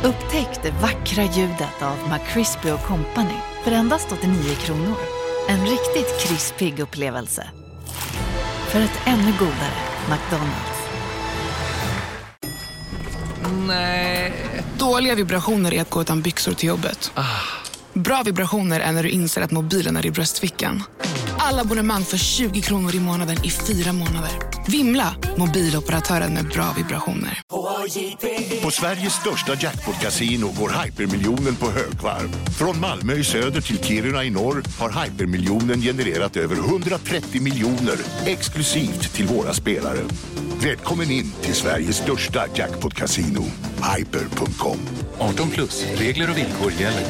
Upptäck det vackra ljudet av McCrispy & Company för endast 89 kronor. En riktigt krispig upplevelse. För ett ännu godare McDonald's. Nej. Dåliga vibrationer är att gå utan byxor till jobbet. Bra vibrationer är när du inser att mobilen är i bröstfickan. Alla abonnemang för 20 kronor i månaden i 4 månader. Vimla, mobiloperatören med bra vibrationer. På Sveriges största jackpot-casino går Hypermiljonen på högvarv. Från Malmö i söder till Kiruna i norr har Hypermiljonen genererat över 130 miljoner exklusivt till våra spelare. Välkommen in till Sveriges största jackpot-casino, hyper.com. 18 plus, regler och villkor gäller.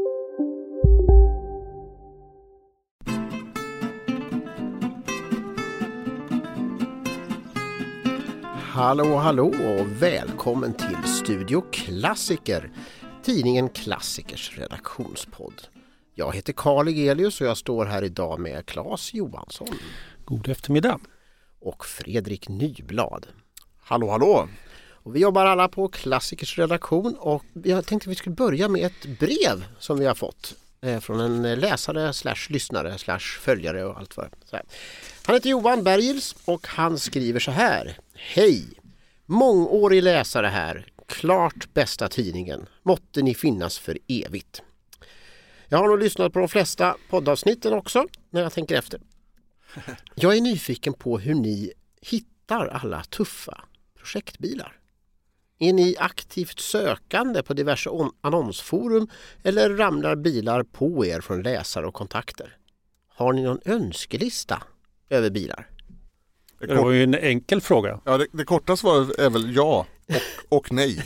Hallå och välkommen till Studio Klassiker, tidningen Klassikers redaktionspodd. Jag heter Carl Egelius och jag står här idag med Claes Johansson. God eftermiddag. Och Fredrik Nyblad. Hallå. Och vi jobbar alla på Klassikers redaktion och jag tänkte att vi skulle börja med ett brev som vi har fått från en läsare /lyssnare /följare och allt vad det är. Han heter Johan Bergils och han skriver så här. Hej! Mångårig läsare här. Klart bästa tidningen. Måtte ni finnas för evigt. Jag har nog lyssnat på de flesta poddavsnitten också när jag tänker efter. Jag är nyfiken på hur ni hittar alla tuffa projektbilar. Är ni aktivt sökande på diverse annonsforum eller ramlar bilar på er från läsare och kontakter? Har ni någon önskelista över bilar? Det var ju en enkel fråga. Ja, det korta svaret är väl ja och nej.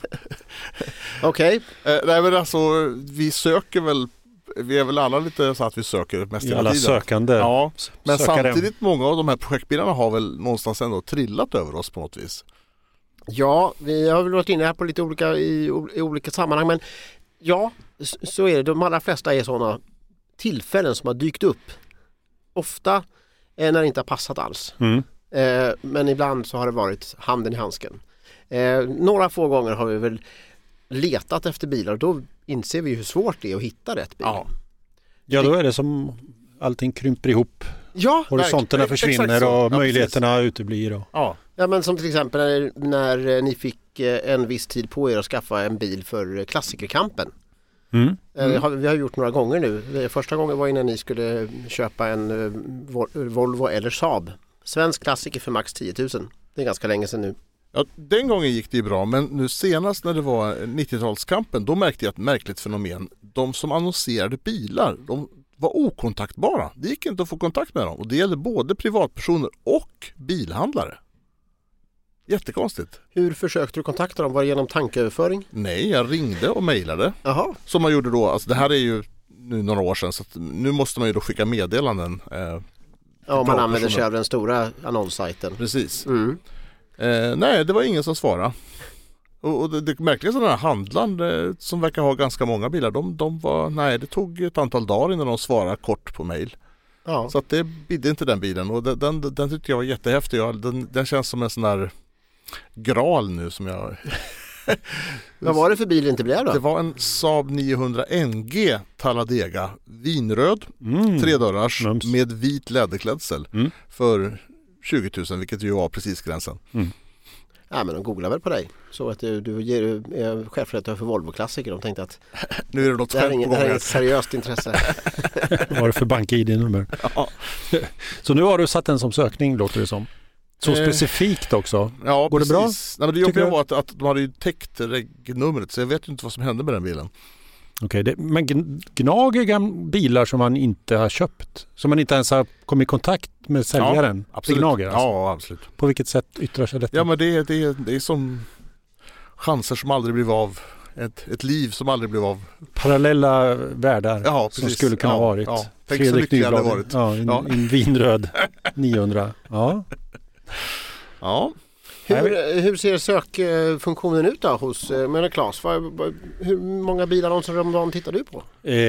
Okej. Nej, men alltså, vi söker väl, vi är väl alla lite så att vi söker mest hela alla tiden. Sökande. Ja, men sökare. samtidigt många av de här projektbilarna har väl någonstans ändå trillat över oss på något vis. Ja, vi har väl varit inne här på lite olika i olika sammanhang, men ja, så är det. De allra flesta är sådana tillfällen som har dykt upp. Ofta när det inte har passat alls. Men ibland så har det varit handen i handsken. Några få gånger har vi väl letat efter bilar och då inser vi hur svårt det är att hitta rätt bil. Ja, då är det som allting krymper ihop. Ja, horisonterna försvinner och möjligheterna uteblir. Och... Ja, men som till exempel när ni fick en viss tid på er att skaffa en bil för klassikerkampen. Vi har gjort några gånger nu. Första gången var innan ni skulle köpa en Volvo eller Saab. Svensk klassiker för max 10 000. Det är ganska länge sedan nu. Ja, den gången gick det ju bra, men nu senast när det var 90-talskampen, då märkte jag ett märkligt fenomen. De som annonserade bilar, de var okontaktbara. Det gick inte att få kontakt med dem. Och det gällde både privatpersoner och bilhandlare. Jättekonstigt. Hur försökte du kontakta dem? Var det genom tankeöverföring? Nej, jag ringde och mejlade. Jaha. Som man gjorde då. Alltså det här är ju nu några år sedan, så att nu måste man ju då skicka meddelanden. Ja, man använder sig av den stora annonssajten. Precis. Nej, det var ingen som svarade. Och det märkliga är sådana här handlaren som verkar ha ganska många bilar. De var, nej, det tog ett antal dagar innan de svarade kort på mejl. Ja. Så att det bidde inte den bilen. Och den tyckte jag var jättehäftig. Den känns som en sån där gral nu som jag... Vad var det för bil det inte blev då? Det var en Saab 900 NG Talladega. Vinröd, 3-dörrars med vit läderklädsel för 20 000, vilket ju var precis gränsen. Ja, men de googlar väl på dig. Så att du är chefredaktör för Volvo-klassiker. De tänkte att nu är det något skämt på gång. Det här är ett seriöst intresse. Vad var det för bank-ID-nummer? Ja. Så nu har du satt den som sökning, låter det som. Så specifikt också. Ja, går precis. Det bra? Nej, men det jobbiga var att de hade ju täckt regnumret, så jag vet ju inte vad som hände med den bilen. Okej, men gnager bilar som man inte har köpt, som man inte ens har kommit i kontakt med säljaren. Ja, absolut. Gnager, alltså. Ja, absolut. På vilket sätt yttrar sig detta? Ja, men det är som chanser som aldrig blev av. Ett liv som aldrig blev av. Parallella världar som skulle kunna ha varit. Ja. Tänk så lycklig hade varit. Ja, en vinröd 900. Ja. Ja. Hur ser sökfunktionen ut då hos Claes? Hur många bilannonser om dagen tittar du på?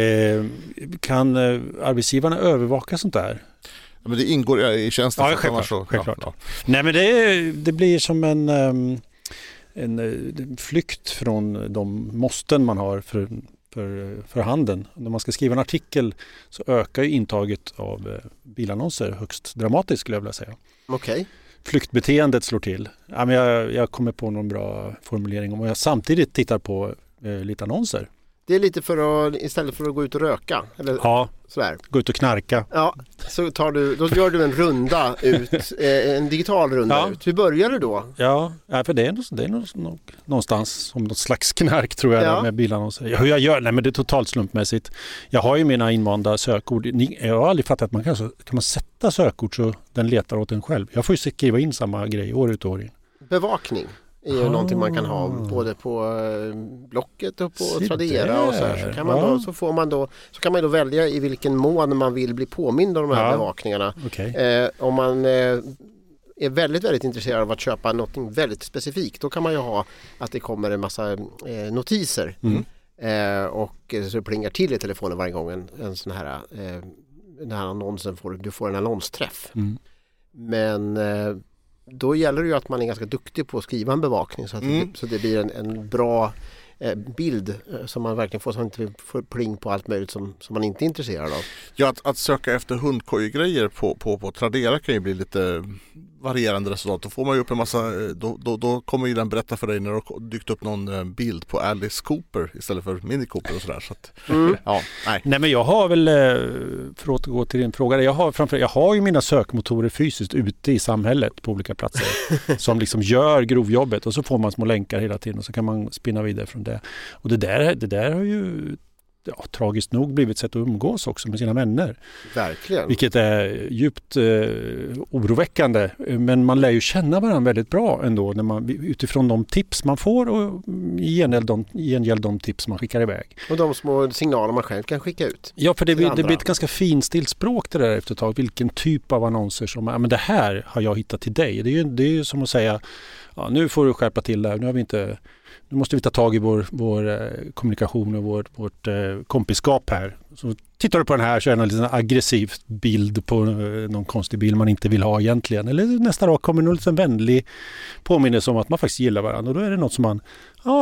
Kan arbetsgivarna övervaka sånt där? Ja, men det ingår i tjänsten. Ja, självklart. Nej, men det blir som en flykt från de måsten man har för handeln. När man ska skriva en artikel så ökar ju intaget av bilannonser högst dramatiskt, skulle jag vilja säga. Okej. Flyktbeteendet slår till. Ja, men jag kommer på någon bra formulering om jag samtidigt tittar på lite annonser. Det är lite istället för att gå ut och röka. Eller sådär. Gå ut och knarka. Ja, så då gör du en runda ut, en digital runda ut. Hur börjar du då? Ja, för det är någonstans som något slags knark, tror jag, där med bilannonser. Hur jag gör? Nej, men det är totalt slumpmässigt. Jag har ju mina invanda sökord. Jag har aldrig fattat att kan man sätta sökord så den letar åt en själv. Jag får ju skriva in samma grej år ut och år in. Bevakning är ju någonting man kan ha både på Blocket och på Tradera och så här. Så kan man då välja i vilken mån man vill bli påmind om de här bevakningarna. Okay. Om man är väldigt, väldigt intresserad av att köpa något väldigt specifikt, då kan man ju ha att det kommer en massa notiser och så plingar till i telefonen varje gång en sån här den här annonsen du får en annonsträff. Men då gäller det ju att man är ganska duktig på att skriva en bevakning så att det blir en bra bild som man verkligen får, så att man inte får pling på allt möjligt som man inte är intresserad av. Ja, att söka efter hundkojgrejer på Tradera kan ju bli lite varierande resultat. Då får man ju upp en massa, då kommer ju den berätta för dig när det har dykt upp någon bild på Alice Cooper istället för Mini Cooper och sådär. Så att, Nej, men jag har väl, för att återgå till din fråga, jag har ju mina sökmotorer fysiskt ute i samhället på olika platser som liksom gör grovjobbet, och så får man små länkar hela tiden och så kan man spinna vidare från det. Och det där har ju tragiskt nog blivit sätt att umgås också med sina vänner. Verkligen. Vilket är djupt oroväckande. Men man lär ju känna varandra väldigt bra ändå utifrån de tips man får och i gengäld de tips man skickar iväg. Och de små signaler man själv kan skicka ut. Ja, för det blir ett ganska finstilt språk det där efter ett tag. Vilken typ av annonser som men det här har jag hittat till dig. Det är ju som att säga, nu får du skärpa till där. Nu måste vi ta tag i vår kommunikation och vårt kompiskap här. Så tittar du på den här så är det en liten aggressiv bild på någon konstig bild man inte vill ha egentligen. Eller nästa dag kommer någon liten vänlig påminnelse om att man faktiskt gillar varandra. Och då är det något som man,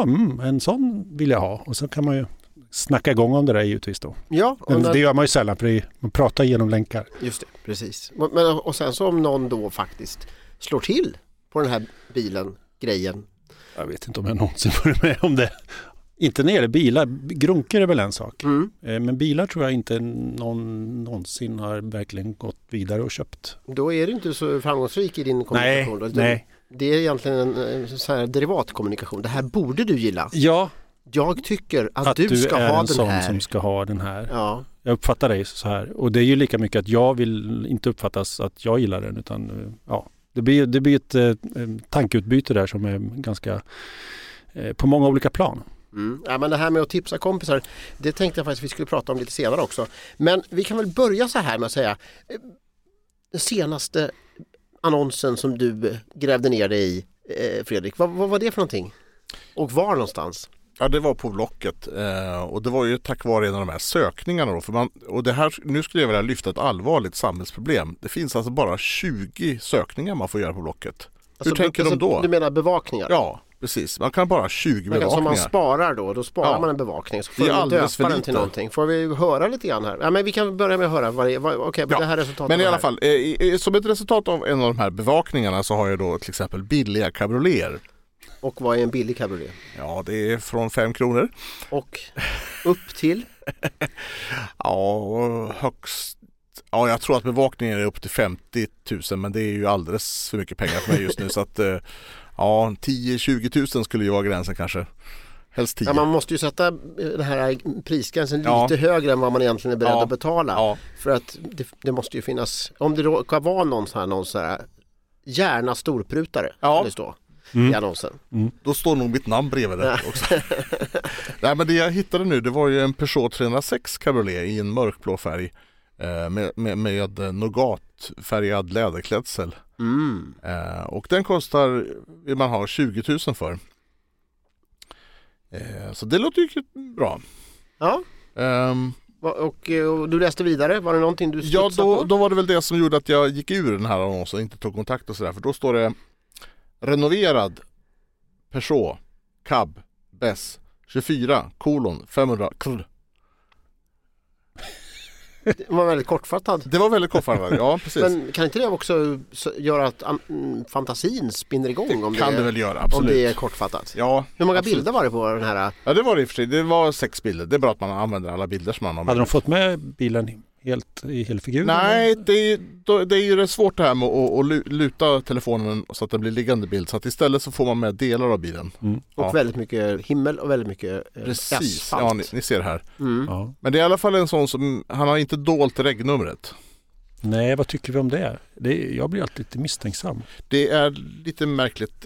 en sån vill jag ha. Och så kan man ju snacka igång om det där givetvis då. Ja, men det gör man ju sällan, för man pratar genom länkar. Just det, precis. Och sen så om någon då faktiskt slår till på den här grejen. Jag vet inte om jag någonsin varit med om det. Inte när det gäller bilar. Grunker är väl en sak. Men bilar tror jag inte någonsin har verkligen gått vidare och köpt. Då är du inte så framgångsrik i din kommunikation. Nej. Det är egentligen en så här derivatkommunikation. Det här borde du gilla. Ja. Jag tycker att du ska ha den här. Att du är en sån som ska ha den här. Ja. Jag uppfattar dig så här. Och det är ju lika mycket att jag vill inte uppfattas att jag gillar den, utan det blir ett tankeutbyte där som är ganska på många olika plan. Ja, men det här med att tipsa kompisar, det tänkte jag faktiskt vi skulle prata om lite senare också. Men vi kan väl börja så här med att säga, den senaste annonsen som du grävde ner dig i, Fredrik, vad var det för någonting? Och var någonstans? Ja, det var på Blocket och det var ju tack vare en av de här sökningarna då, och det här, nu skulle jag vilja lyfta ett allvarligt samhällsproblem. Det finns alltså bara 20 sökningar man får göra på Blocket. Alltså, hur tänker de då? Du menar bevakningar? Ja, precis. Man kan bara 20 bevakningar. Som man sparar då sparar man en bevakning, så får man döpa den till någonting. Får vi höra lite grann här? Ja, men vi kan börja med att höra det här resultatet. Men i alla fall, som ett resultat av en av de här bevakningarna så har jag då till exempel billiga cabrioleter. Och vad är en billig cabriolet? Ja, det är från 5 kronor. Och upp till? Högst. Ja, jag tror att bevakningen är upp till 50 000, men det är ju alldeles för mycket pengar för mig just nu. Så att 10-20 000 skulle ju vara gränsen kanske. Helst 10. Ja, man måste ju sätta den här prisgränsen lite högre än vad man egentligen är beredd att betala. Ja. För att det måste ju finnas, om det råkar vara någon så här gärna storprutare. Det står. I annonsen. Då står nog mitt namn bredvid det också. Nej, men det jag hittade nu, det var ju en Peugeot 306 cabriolet i en mörkblå färg med nougatfärgad läderklädsel. Och den vill man ha 20 000 för. Så det låter ju bra. Ja. Och du läste vidare, var det någonting du studsade på? Då var det väl det som gjorde att jag gick ur den här annonsen och inte tog kontakt och sådär. För då står det renoverad Peugeot, Cab, Bess, 24:500 kr. Det var väldigt kortfattad. Det var väldigt kortfattat, ja precis. Men kan inte det också göra att fantasin spinner igång om kan det väl göra, absolut. Om det är kortfattat? Ja, hur många absolut. bilder var det på den här? Ja, det var det i och för sig. Det var 6 bilder. Det är bra att man använder alla bilder som man har. Hade de fått med bilen helt i helfigur? Nej, det är ju rätt svårt det här med att luta telefonen så att det blir liggande bild. Så att istället så får man med delar av bilen. Och väldigt mycket himmel och väldigt mycket precis. asfalt. Ja, ni ser här. Ja. Men det är i alla fall en sån som, han har inte dolt regnumret. Nej, vad tycker vi om det? Jag blir alltid lite misstänksam. Det är lite märkligt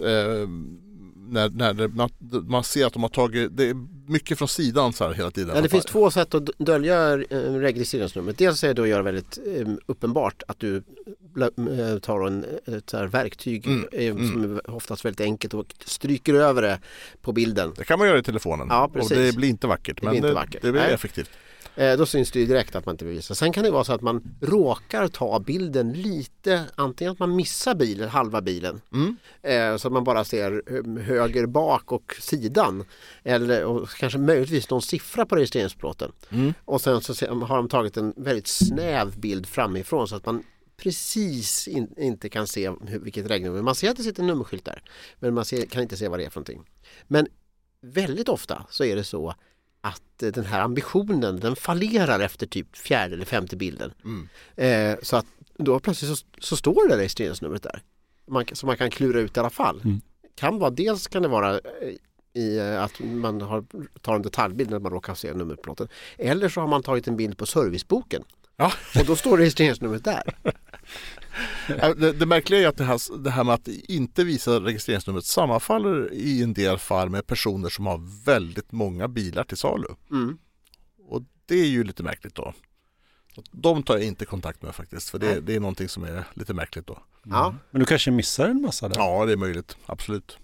när man ser att de har tagit det är mycket från sidan så här hela tiden. Ja, det finns 2 sätt att dölja registreringsnumret. Dels är det att göra väldigt uppenbart att du tar ett så här verktyg som är oftast väldigt enkelt och stryker över det på bilden. Det kan man göra i telefonen. Ja, precis. Och det blir inte vackert, det blir effektivt. Då syns det ju direkt att man inte bevisar. Sen kan det vara så att man råkar ta bilden lite, antingen att man missar bilen, halva bilen, så att man bara ser höger bak och sidan, eller och kanske möjligtvis någon siffra på registreringsplåten. Och sen så har de tagit en väldigt snäv bild framifrån så att man precis inte kan se vilket regnummer. Man ser att det sitter en nummerskylt där, men man kan inte se vad det är för någonting. Men väldigt ofta så är det så att den här ambitionen, den fallerar efter typ 4:e eller 5:e bilden. Så att då plötsligt så står det där registreringsnumret där. Så man kan klura ut i alla fall. Dels kan det vara i att man tar en detaljbild när man råkar se nummerplåten. Eller så har man tagit en bild på serviceboken. Ja. Och då står registreringsnumret där. Det märkliga är att det här med att inte visa registreringsnumret sammanfaller i en del fall med personer som har väldigt många bilar till salu. Och det är ju lite märkligt då. De tar jag inte kontakt med faktiskt, för det är någonting som är lite märkligt då. Ja. Men du kanske missar en massa där? Ja, det är möjligt. Absolut.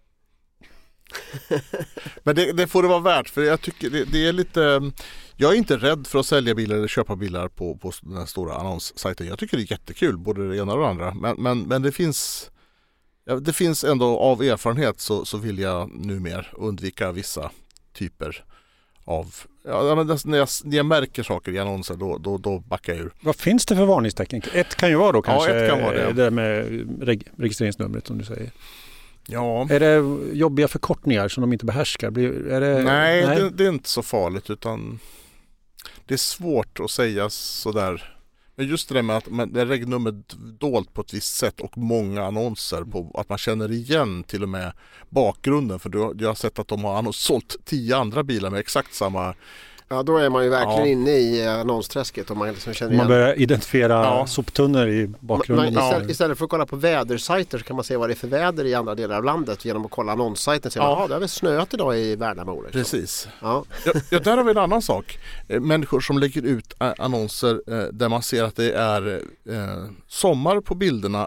Men det får det vara värt, för jag tycker det är lite... Jag är inte rädd för att sälja bilar eller köpa bilar på den här stora annonssajten. Jag tycker det är jättekul, både det ena och det andra. Men det finns ändå, av erfarenhet så vill jag numera undvika vissa typer av... när jag märker saker i annonser, då backar jag ur. Vad finns det för varningstecken? Ett kan ju vara då kanske ett kan vara det där med registreringsnumret som du säger. Ja. Är det jobbiga förkortningar som de inte behärskar? Nej. Det är inte så farligt, utan det är svårt att säga sådär. Men just det där med att det är regnumret dolt på ett visst sätt och många annonser på att man känner igen till och med bakgrunden, för jag har sett att de har sålt 10 andra bilar med exakt samma. Ja, då är man ju verkligen inne i annonsträsket och man liksom känner igen. Man börjar identifiera soptunnor i bakgrunden. Istället för att kolla på vädersajter så kan man se vad det är för väder i andra delar av landet genom att kolla annonssajten. Det har väl snöat idag i Värnamo. Liksom. Precis. Ja, där har vi en annan sak. Människor som lägger ut annonser där man ser att det är sommar på bilderna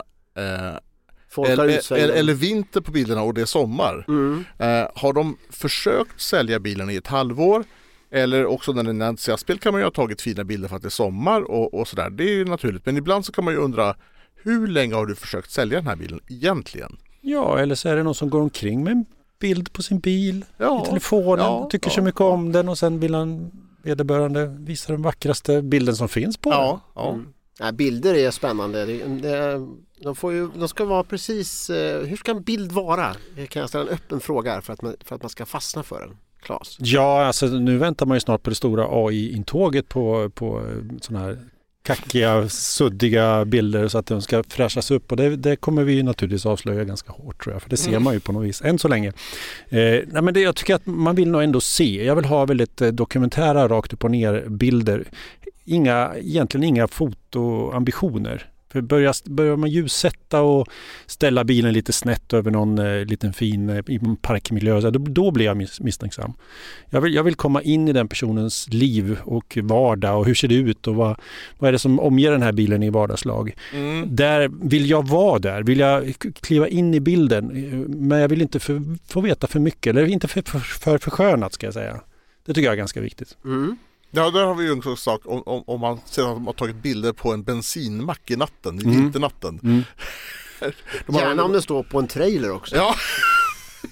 eller vinter på bilderna och det är sommar. Har de försökt sälja bilen i ett halvår? Eller också när det är en entusiastbil kan man ju ha tagit fina bilder för att det är sommar och sådär. Det är ju naturligt. Men ibland så kan man ju undra, hur länge har du försökt sälja den här bilen egentligen? Ja, eller så är det någon som går omkring med en bild på sin bil i telefonen. Tycker så mycket om den och sen vill han vederbörande visa den vackraste bilden som finns på den. Ja, bilder är spännande. De ska vara precis... hur ska en bild vara? Kan jag ställa en öppen fråga här för att man ska fastna för den? Claes. Ja, alltså nu väntar man ju snart på det stora AI-intåget på sådana här kackiga, suddiga bilder så att de ska fräschas upp, och det kommer vi naturligtvis avslöja ganska hårt, tror jag, för det ser man ju på något vis än så länge. Nej, men jag tycker att man vill nog ändå se. Jag vill ha väldigt dokumentära rakt upp och ner bilder. Egentligen inga fotoambitioner. För börjar man ljussätta och ställa bilen lite snett över någon liten fin parkmiljö, då blir jag misstänksam. Jag vill komma in i den personens liv och vardag, och hur ser det ut och vad är det som omger den här bilen i vardagslag. Där vill jag vara där, vill jag kliva in i bilden, men jag vill inte få veta för mycket, eller inte för skönat, ska jag säga. Det tycker jag är ganska viktigt. Ja, där har vi ju en sak om man ser att de har tagit bilder på en bensinmack i natten, i vinternatten. Gärna om det står på en trailer också. Ja.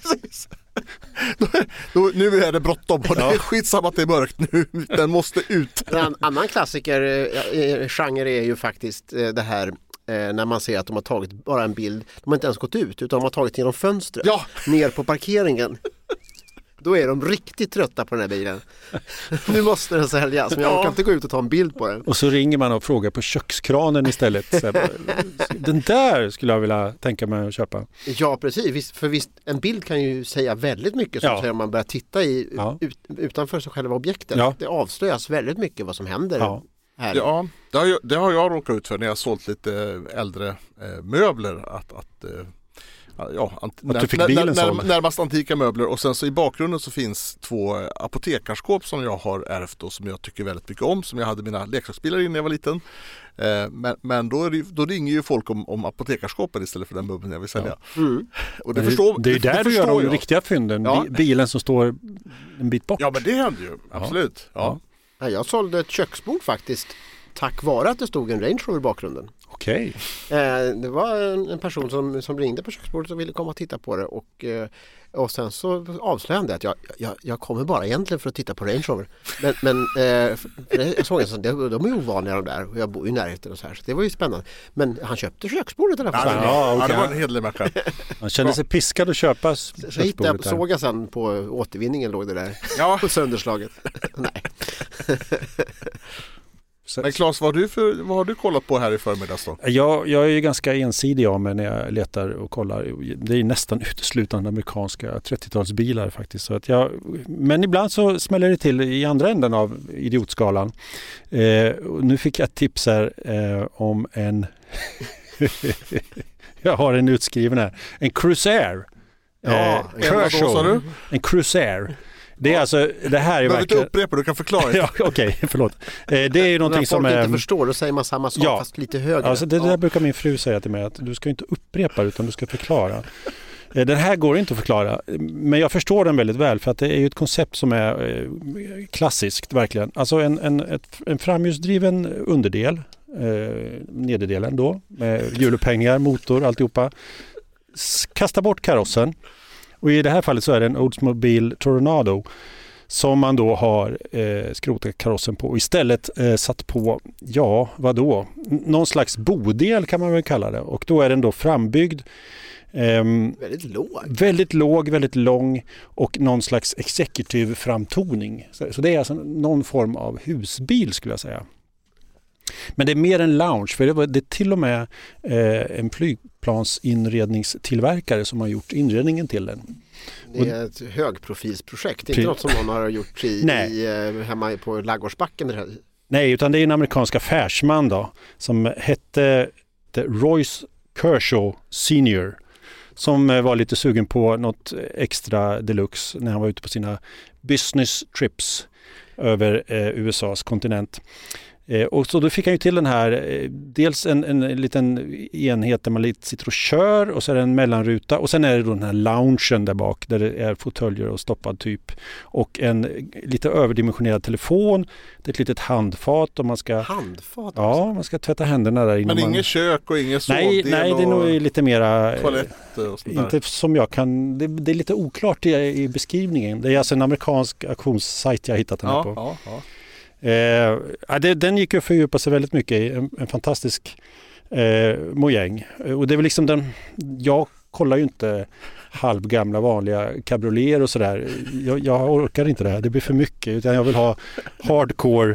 precis. Nu är det bråttom och det är skitsamma att det är mörkt nu. Den måste ut. En annan klassiker genre är ju faktiskt det här när man ser att de har tagit bara en bild. De har inte ens gått ut utan de har tagit genom fönstret ner på parkeringen. Då är de riktigt trötta på den här bilen. Nu måste den säljas, men jag kan inte gå ut och ta en bild på den. Och så ringer man och frågar på kökskranen istället. Den där skulle jag vilja tänka mig att köpa. Ja, precis. För visst, en bild kan ju säga väldigt mycket så om man börjar titta utanför sig själva objektet. Ja. Det avslöjas väldigt mycket vad som händer här. Ja, det har jag råkat ut för när jag har sålt lite äldre möbler. Närmast antika möbler och sen så i bakgrunden så finns 2 apotekarskåp som jag har ärvt och som jag tycker väldigt mycket om, som jag hade mina leksaksbilar i när jag var liten. Men då ringer ju folk om apotekarskåpen istället för den möbeln jag vill sälja. Och det är där du gör de riktiga fynden, bilen som står en bit bort. Ja, men det händer ju, absolut. Ja. Jag sålde ett köksbord faktiskt tack vare att det stod en Range Rover i bakgrunden. Okej. Det var en person som ringde på köksbordet och ville komma och titta på det och sen så avslöjade han att jag kommer bara egentligen för att titta på Range Rover. Men jag såg att de är ovanliga de där och jag bor i närheten och så här, så det var ju spännande. Men han köpte köksbordet i alla fall. Ja, det var en hederlig människa. Han kände sig piskad att köpa köksbordet. Såg jag sen på återvinningen låg det där på sönderslaget. Nej. Men Claes, vad har du kollat på här i förmiddags då? Jag är ju ganska ensidig av mig när jag letar och kollar. Det är nästan uteslutande amerikanska 30-talsbilar faktiskt. Så att men ibland så smäller det till i andra änden av idiotskalan. Nu fick jag ett tips här om en... jag har en utskriven här. En Cruiser. En Cruiser. Det är alltså, det här är verkligen... Du behöver inte upprepa, du kan förklara. Ja, okej, förlåt. Det är ju någonting som är... inte förstår, då säger man samma sak fast lite högre. Alltså det där brukar min fru säga till mig, att du ska inte upprepa utan du ska förklara. Den här går inte att förklara, men jag förstår den väldigt väl för att det är ju ett koncept som är klassiskt verkligen. Alltså en framhjulsdriven underdel, nederdelen då, med hjulupphängningar, motor, alltihopa. Kasta bort karossen. Och i det här fallet så är det en Oldsmobile Tornado som man då har skrotat karossen på och istället satt på, någon slags bodel kan man väl kalla det. Och då är den då frambyggd. Väldigt låg, väldigt lång och någon slags executive framtoning. Så det är alltså någon form av husbil skulle jag säga. Men det är mer en lounge, för det är till och med en flygplansinredningstillverkare som har gjort inredningen till den. Det är ett högprofilsprojekt, inte något som någon har gjort hemma på Laggårdsbacken. Nej, utan det är en amerikansk affärsman då, som hette Royce Kershaw Senior, som var lite sugen på något extra deluxe när han var ute på sina business trips över USAs kontinent. Och så då fick han ju till den här, dels en liten enhet där man sitter och kör och så är det en mellanruta och sen är det då den här loungen där bak där det är fåtöljer och stoppad typ och en lite överdimensionerad telefon, det är ett litet handfat och man ska... Handfat? Ja, man ska tvätta händerna där innan. Men inget kök och inget sovdel? Nej, det är nog lite mera... Toaletter och sånt där. Inte som jag kan... Det är lite oklart i beskrivningen. Det är alltså en amerikansk auktionssajt jag har hittat den här på. Ja. Den gick ju att fördjupa sig väldigt mycket i en fantastisk mojäng. Och det är väl liksom jag kollar ju inte halvgamla vanliga cabrioleter och sådär. Jag orkar inte det här, det blir för mycket. Utan jag vill ha hardcore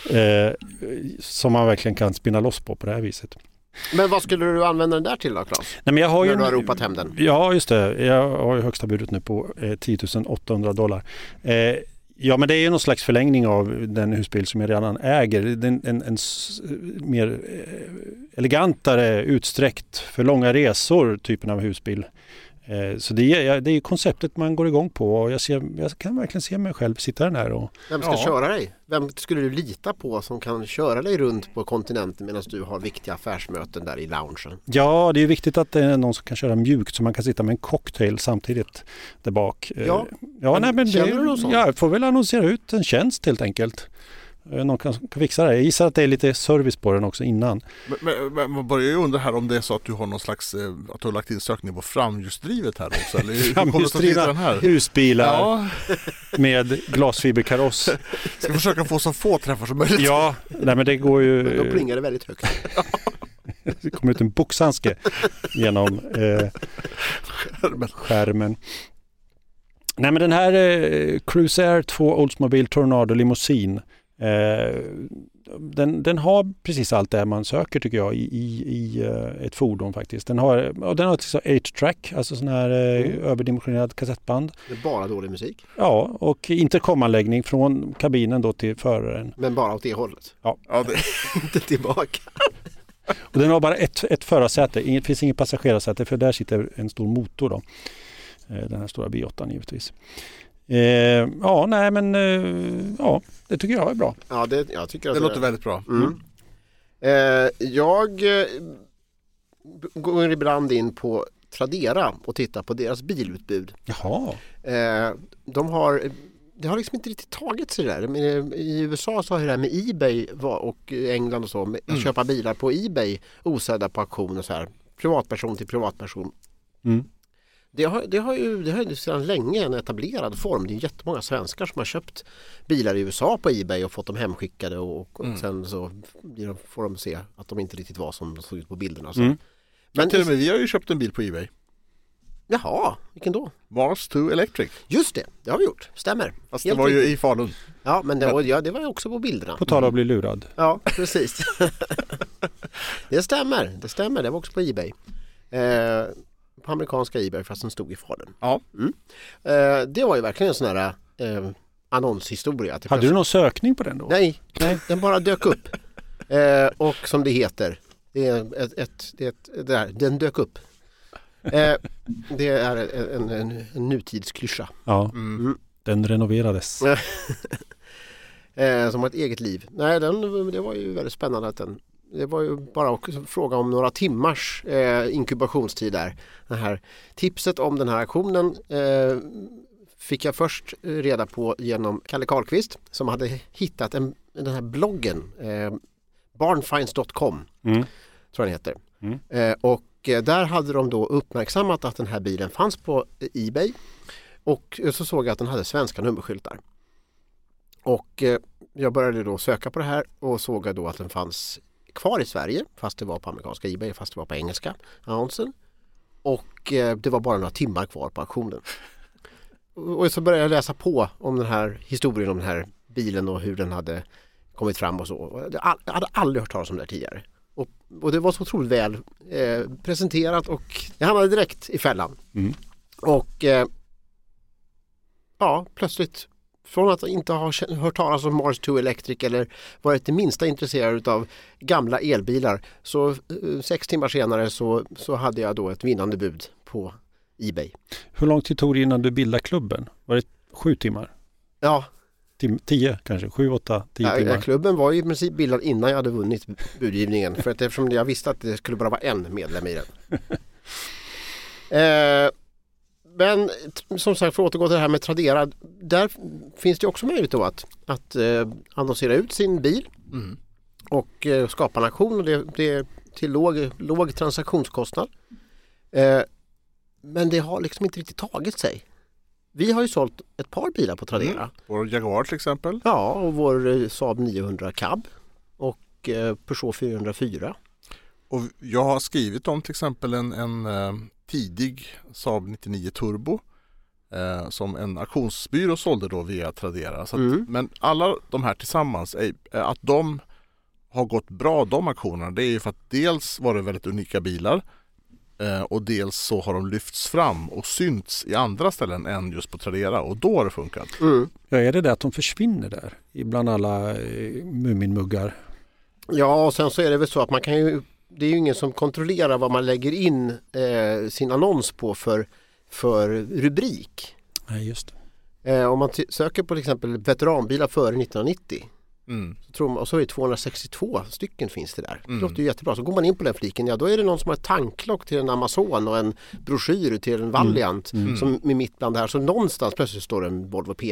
som man verkligen kan spinna loss på det här viset. Men vad skulle du använda den där till då, Claes? Nej, men jag har när du har ropat hem den. Ja, just det. Jag har ju högsta budet nu på $10,800. Ja, men det är ju någon slags förlängning av den husbil som jag redan äger. En mer elegantare, utsträckt för långa resor typen av husbil. Så det är ju konceptet man går igång på och jag kan verkligen se mig själv sitta där och... Vem ska köra dig? Vem skulle du lita på som kan köra dig runt på kontinenten medan du har viktiga affärsmöten där i loungen? Ja, det är viktigt att det är någon som kan köra mjukt så man kan sitta med en cocktail samtidigt där bak. Ja, men jag får väl annonsera ut en tjänst helt enkelt. Någon kan fixa det. Jag gissar att det är lite service på den också innan. Men man börjar ju undra här om det är så att du har någon slags, att du har lagt in sökning på framhjulsdrivet här också. Framhjulsdrivna husbilar med glasfiberkaross. Ska försöka få så få träffar som möjligt. Ja, nej, men det går ju... Då plingar det väldigt högt. Det kommer ut en boxhandske genom skärmen. Nej, men den här Cruise Air 2 Oldsmobile Tornado Limousine, den har precis allt det man söker tycker jag i ett fordon faktiskt. Den har 8-track, alltså sån här överdimensionerad kassettband. Det är bara dålig musik. Ja, och intercomanläggning från kabinen då till föraren. Men bara åt det hållet. Ja, det inte tillbaka. Och den har bara ett förarsäte. Det finns inget passagerarsäte för där sitter en stor motor då. Den här stora V8 givetvis. Det tycker jag är bra. Ja, jag tycker att det låter väldigt bra. Jag går ibland in på Tradera och tittar på deras bilutbud. Jaha. Det har liksom inte riktigt tagit sig där. Men i USA så har det här med eBay och England och så, att köpa bilar på eBay osedda på auktion och så här, privatperson till privatperson. Det har ju sedan länge en etablerad form. Det är jättemånga svenskar som har köpt bilar i USA på eBay och fått dem hemskickade och sen så får de se att de inte riktigt var som de såg ut på bilderna. Så. Men till och med vi har ju köpt en bil på eBay. Jaha, vilken då? Mars 2 Electric. Just det har vi gjort, stämmer. Fast det var ju i Falun. Ja, men det var ju också på bilderna. På tal att bli lurad. Ja, precis. Det stämmer, det var också på eBay. På amerikanska eBay fast den stod i Falun. Ja. Det var ju verkligen en sån här annonshistoria. Hade du någon sökning på den då? Nej. Den bara dök upp. Och som det heter, den dök upp. Det är en nutidsklyscha. Ja, den renoverades. Som har ett eget liv. Nej, det var ju väldigt spännande att det var ju bara fråga om några timmars inkubationstid där. Det här tipset om den här aktionen fick jag först reda på genom Kalle Karlqvist som hade hittat den här bloggen barnfinds.com tror jag den heter. Och där hade de då uppmärksammat att den här bilen fanns på eBay och så såg jag att den hade svenska nummerskyltar. Och jag började då söka på det här och såg då att den fanns kvar i Sverige fast det var på amerikanska eBay, fast det var på engelska annonsen. Och det var bara några timmar kvar på auktionen. Och så började jag läsa på om den här historien om den här bilen och hur den hade kommit fram och så. Jag hade aldrig hört talas om det här tidigare. Och det var så otroligt väl presenterat och jag hamnade direkt i fällan. Och plötsligt från att inte ha hört talas om Mars 2 Electric eller varit det minsta intresserad av gamla elbilar så 6 timmar senare så hade jag då ett vinnande bud på eBay. Hur lång tid tog det innan du bildade klubben? Var det 7 timmar? Ja. 10 kanske? 7, 8, 10 timmar? Klubben var ju i princip bildad innan jag hade vunnit budgivningen för att eftersom jag visste att det skulle bara vara en medlem i den. Men som sagt, för att återgå till det här med Tradera, där finns det också möjlighet då att annonsera ut sin bil och skapa en auktion och det till låg transaktionskostnad. Men det har liksom inte riktigt tagit sig. Vi har ju sålt ett par bilar på Tradera. Vår Jaguar till exempel. Ja, och vår Saab 900 Cab och Peugeot 404. Och jag har skrivit om till exempel en tidig Saab 99 Turbo som en auktionsbyrå sålde då via Tradera. Så att, men alla de här tillsammans, att de har gått bra de auktionerna, det är ju för att dels var det väldigt unika bilar och dels så har de lyfts fram och synts i andra ställen än just på Tradera och då har det funkat. Ja, är det att de försvinner där bland alla Muminmuggar? Ja, och sen så är det väl så att man kan ju, det är ju ingen som kontrollerar vad man lägger in sin annons på för rubrik. Nej, just det. Om man söker på till exempel veteranbilar före 1990 så tror man, och så är det 262 stycken finns det där. Det låter ju jättebra. Så går man in på den fliken, ja då är det någon som har ett tanklock till en Amazon och en broschyr till en Valiant som är mitt bland det här. Så någonstans plötsligt står det en Volvo PV.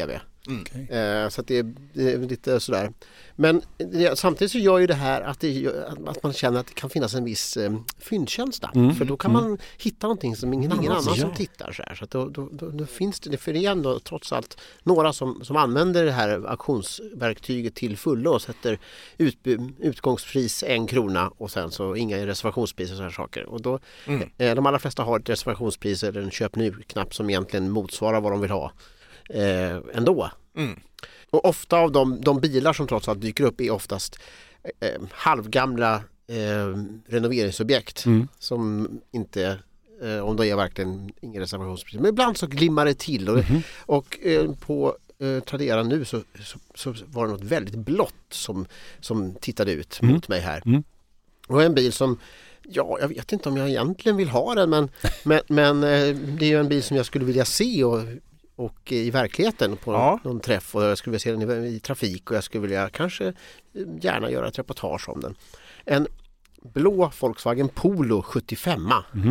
Okay. Så att det är lite sådär. Men samtidigt så gör ju det här att man känner att det kan finnas en viss fyndkänsla. För då kan man hitta någonting som ingen annan som tittar så här. Så att då finns det, för det är ändå trots allt några som använder det här auktionsverktyget till fullo och sätter utgångspris 1 krona och sen så inga reservationspris och så här saker. Och då, de allra flesta har ett reservationspris eller en köp nu-knapp som egentligen motsvarar vad de vill ha ändå. Och ofta av de bilar som trots allt dyker upp är oftast halvgamla renoveringsobjekt som inte, om det är verkligen ingen reservationspris. Men ibland så glimmar det till och på Tradera nu så var det något väldigt blått som tittade ut mot mig här. Och en bil som jag vet inte om jag egentligen vill ha den men det är ju en bil som jag skulle vilja se och i verkligheten på någon träff och jag skulle vilja se den i trafik och jag skulle vilja kanske gärna göra ett reportage om den. En blå Volkswagen Polo 75.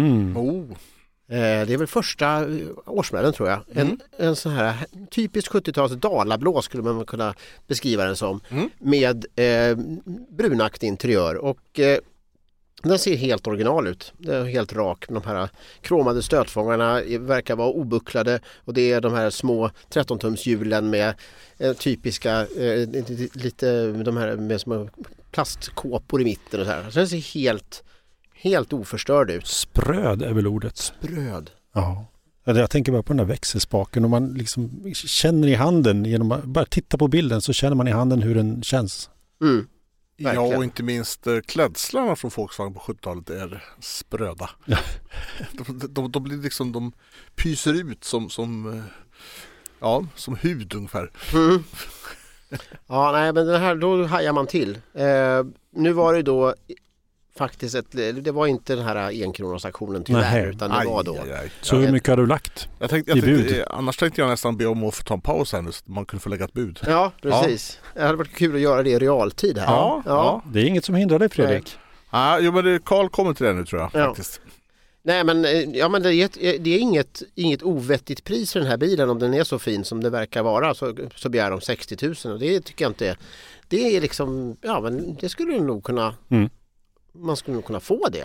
Det är väl första årsmodellen tror jag. En sån här typisk 70-tals dalablå skulle man kunna beskriva den som. Med brunaktig interiör och den ser helt original ut. Det är helt rak. De här kromade stötfångarna verkar vara obucklade och det är de här små 13-tumshjulen med typiska lite de här med små plastkåpor i mitten och så här. Så den ser helt oförstörd ut. Spröd är väl ordet. Spröd. Ja. Jag tänker bara på den där växelspaken och man liksom känner i handen genom att bara titta på bilden så känner man i handen hur den känns. Ja, och inte minst klädslarna från Volkswagen på 70-talet är spröda. De blir liksom, de pyser ut som hud ungefär. Ja, nej, men den här, då hajar man till. Nu var det då faktiskt det var inte den här 1-kronorsaktionen tyvärr, utan det var då. Så hur mycket har du lagt i bud? Annars tänkte jag nästan be om att få ta en paus här nu så man kunde få lägga ett bud. Ja, precis. Det hade varit kul att göra det i realtid här. Ja. Det är inget som hindrar dig, Fredrik. Men Carl kommer till det nu tror jag faktiskt. Nej, men det är inget ovettigt pris för den här bilen om den är så fin som det verkar vara så begär de 60 000 och det tycker jag inte det är liksom, men det skulle nog kunna man skulle nog kunna få det.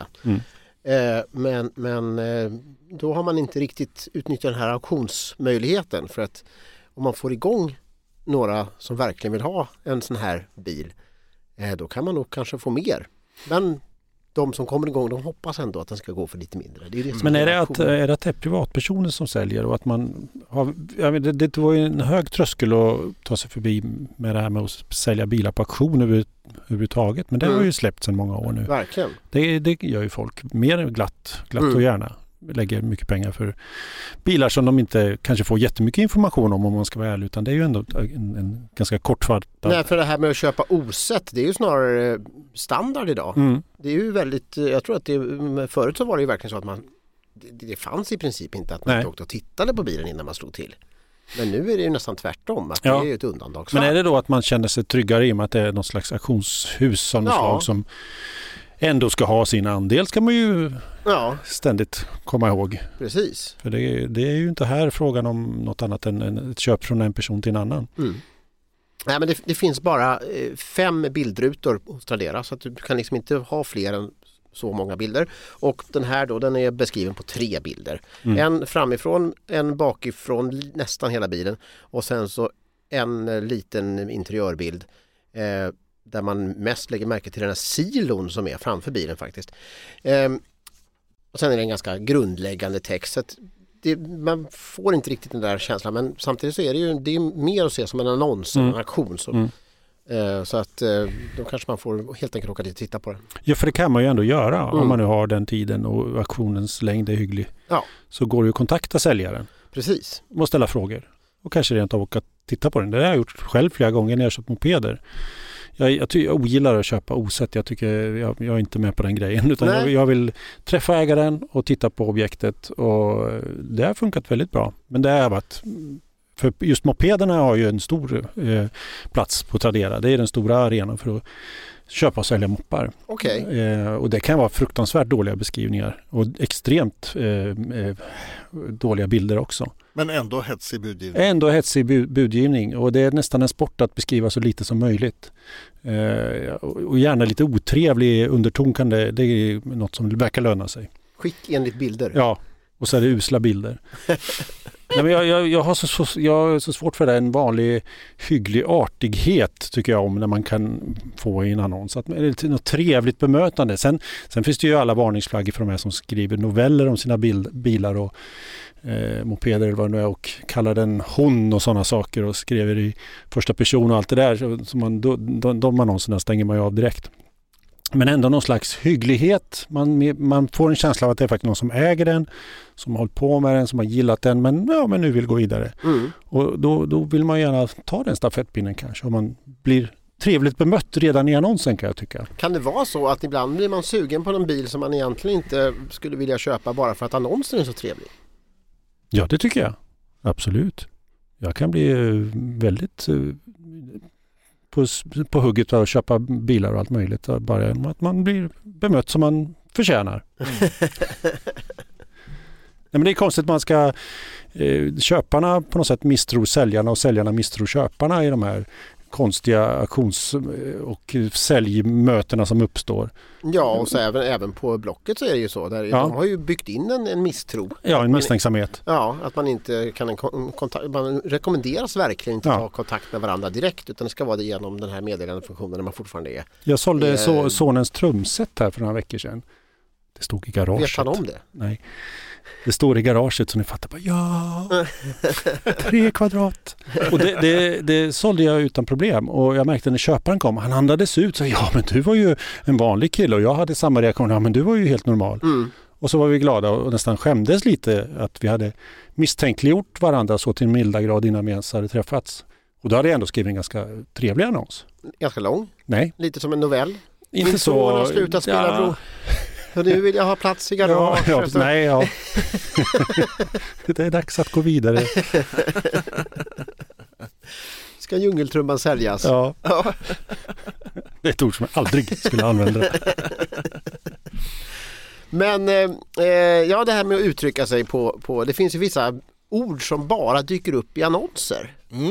Men då har man inte riktigt utnyttjat den här auktionsmöjligheten för att om man får igång några som verkligen vill ha en sån här bil då kan man nog kanske få mer. Men de som kommer igång, de hoppas ändå att den ska gå för lite mindre. Det är det som men är det att det är privatpersoner som säljer och att man har, det var ju en hög tröskel att ta sig förbi med det här med att sälja bilar på auktion överhuvudtaget. Men det har ju släppt sedan många år nu. Verkligen. Det gör ju folk mer glatt och gärna. Lägger mycket pengar för bilar som de inte kanske får jättemycket information om man ska vara ärlig, utan det är ju ändå en ganska kortfattad. Nej, för det här med att köpa osett, det är ju snarare standard idag. Det är ju väldigt, jag tror att förut så var det ju verkligen så att det fanns i princip inte att man åkte och tittade på bilen innan man slog till. Men nu är det ju nästan tvärtom, att det är ju ett undantag. Men är det då att man känner sig tryggare i och med att det är någon slags auktionshus av något slag som ändå ska ha sin andel, ska man ju ständigt komma ihåg. Precis. För det är ju inte här frågan om något annat än ett köp från en person till en annan. Nej, men det finns bara 5 bildrutor hos Tradera så att du kan liksom inte ha fler än så många bilder. Och den här då, den är beskriven på 3 bilder. En framifrån, en bakifrån nästan hela bilen och sen så en liten interiörbild där man mest lägger märke till den här silon som är framför bilen faktiskt. Och sen är det en ganska grundläggande text. Så att man får inte riktigt den där känslan, men samtidigt så är det är mer att se som en annons, en auktion. Så att då kanske man får helt enkelt åka dit och titta på den. Ja, för det kan man ju ändå göra om man nu har den tiden och auktionens längd är hygglig. Ja. Så går det ju att kontakta säljaren. Precis. Och ställa frågor. Och kanske rent av åka titta på den. Det har jag gjort själv flera gånger när jag köpt mopeder. Jag ogillar att köpa osett. Jag tycker jag är inte med på den grejen. Utan jag vill träffa ägaren och titta på objektet. Och det har funkat väldigt bra. Men det har varit... För just mopederna har ju en stor plats på Tradera. Det är den stora arenan för att köpa och sälja moppar. Okej. Och det kan vara fruktansvärt dåliga beskrivningar och extremt dåliga bilder också. Men ändå hetsig budgivning. Ändå hetsig budgivning och det är nästan en sport att beskriva så lite som möjligt. Och gärna lite otrevlig underton kan det är något som verkar löna sig. Skick enligt bilder. Ja, och så är det usla bilder. Nej, men jag har så svårt för det. En vanlig hygglig artighet tycker jag om när man kan få i en annons. Att det är något trevligt bemötande. Sen finns det ju alla varningsflaggor för de här som skriver noveller om sina bilar och mopeder eller vad det nu är och kallar den hon och sådana saker och skriver i första person och allt det där. Så de annonserna stänger man ju av direkt. Men ändå någon slags hygglighet. Man får en känsla av att det är faktiskt någon som äger den, som har hållit på med den, som har gillat den, men nu vill gå vidare. Och då vill man gärna ta den stafettpinnen kanske. Om man blir trevligt bemött redan i annonsen kan jag tycka. Kan det vara så att ibland blir man sugen på en bil som man egentligen inte skulle vilja köpa bara för att annonsen är så trevlig? Ja, det tycker jag. Absolut. Jag kan bli väldigt på hugget att köpa bilar och allt möjligt. Bara att man blir bemött som man förtjänar. Nej, men det är konstigt att man ska köparna på något sätt misstror säljarna och säljarna misstror köparna i de här konstiga auktions- och säljmötena som uppstår. Ja, och så även på Blocket så är det ju så. De har ju byggt in en misstro. Ja, en misstänksamhet. Att man inte kan man rekommenderas verkligen inte att ta kontakt med varandra direkt utan det ska vara det genom den här meddelandefunktionen när man fortfarande är. Jag sålde sonens trumset här för några veckor sedan. Det stod i garaget. Vet han om det? Nej. Det står i garaget så ni fattar bara 3 kvadrat. Och det sålde jag utan problem. Och jag märkte när köparen kom, han andades ut så men du var ju en vanlig kille och jag hade samma reaktion. Men du var ju helt normal. Och så var vi glada och nästan skämdes lite att vi hade misstänkliggjort varandra så till en milda grad innan vi ens hade träffats. Och då hade jag ändå skrivit en ganska trevlig annons. Ganska lång? Nej. Lite som en novell? Inte min så. Son har slutat spela bro. Och nu vill jag ha plats i garage. Det är dags att gå vidare. Ska djungeltrumman säljas? Ja. Det är ett ord som jag aldrig skulle använda. Men det här med att uttrycka sig på det finns ju vissa ord som bara dyker upp i annonser.